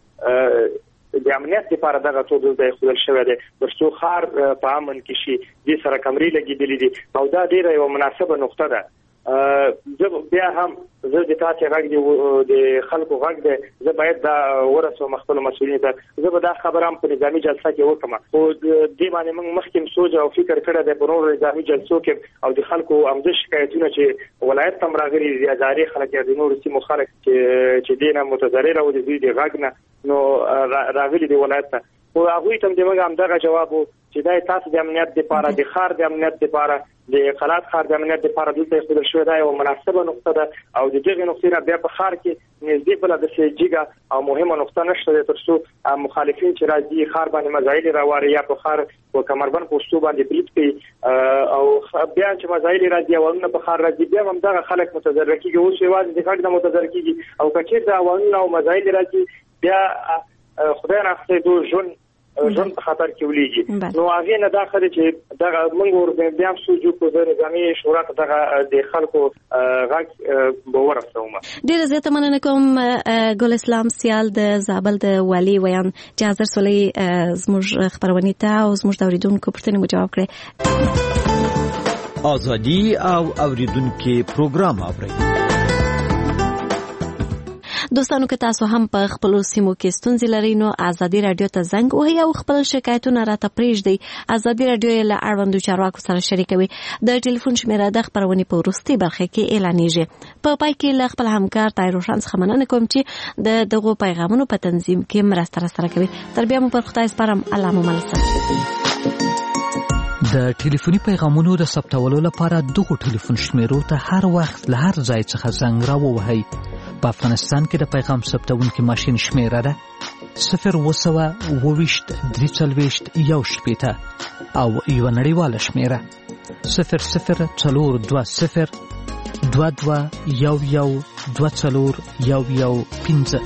د امنیت لپاره دغه ټول د خپل شوی دی ورڅو خار په امن کې شي د سره کمرې لګیدلې دي او دا ډیره یو مناسبه نقطه ده زه بیا هم زه د تاسو غږ د خلکو غږ ده زه باید دا ورسو مخکله مسؤلین ته زه به دا خبره هم په نظامی جلسه کې وکم او د باندې موږ مخکې سوچ او فکر کړی د پرور نظامی جلسو کې او د خلکو امده شکایتونه چې ولایت تم راغلي د ازاري خلک د نور سیمو خلک چې دینه متضرر او د دې غږ نه نو راغلي د ولایت ته او هغه ته موږ هم دغه جواب چې دا تاسو د امنیت لپاره د خار د امنیت لپاره د قلات خار د امنیت لپاره دلته خپل شوی دی او مناسبه نقطه ده او د دغه نقطې نه بیا په خار کې نږدې بل د سیجیګه او مهمه نقطه نشته ترڅو مخالفین چې راځي خار باندې مزایل راوړي یا په خار او کمربند پوسټو باندې بریټ کوي او بیا چې مزایل راځي او نه په خار راځي بیا هم دغه خلک متضرر کیږي او شی واځي د خلک نه متضرر کیږي او کچې دا ونه او مزایل راځي بیا خدای نه خدای دوه ژوند په خطر کې ولېږي نو هغه نه داخله چې دغه موږ ورته بیا هم سوجو کو د نظامی شورا دغه د خلکو غږ به ورسوم ډیر زیاته مننه کوم ګل اسلام سیال د زابل د والی ویان چې حاضر سولې زموږ خبرونه ته او زموږ د اوریدونکو پوښتنې مو جواب کړې ازادي او اوریدونکو پروګرام اوري دوستانو که تاسو هم په خپل سیمو کې ستونزې لرئ نو ازادي رادیو ته زنګ وهئ او خپل شکایتونه راته پرېږدئ ازادي رادیو له اړوندو چارواکو سره شریکوي د ټلیفون شمیره د خبرونې په وروستۍ برخه کې اعلانېږي په پای کې له خپل همکار طاهر روشن څخه مننه کوم چې د دغو پیغامونو په تنظیم کې مرسته راسره کوي تر بیا مو پر خدای سپارم الله مو مل د ټلیفوني پیغامونو د ثبتولو لپاره دغو ټلیفون شمیرو ته هر وخت له هر ځای څخه زنګ راووهئ په افغانستان کې د پیغام ثبتونکي ماشین شمیره ده 022-340-1 او یو نړیواله شمیره 002022112415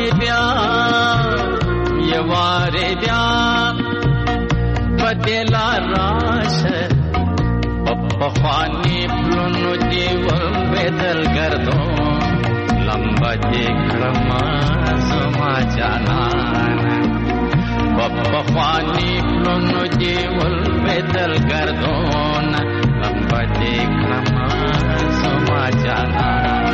بیا یوارې بیا بدلا راشه په خواني پلونو دی ول بدل ګرځو لمبا دې کړم زما جانان په خواني پلونو دی ول بدل ګرځو لمبا دې کړم زما جانان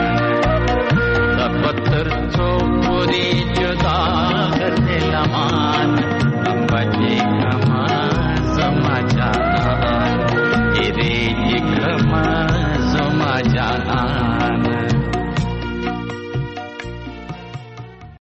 پتھر تو پوری جدا کر دے لمان بچے کما سما جانا تیرے کما سما جانا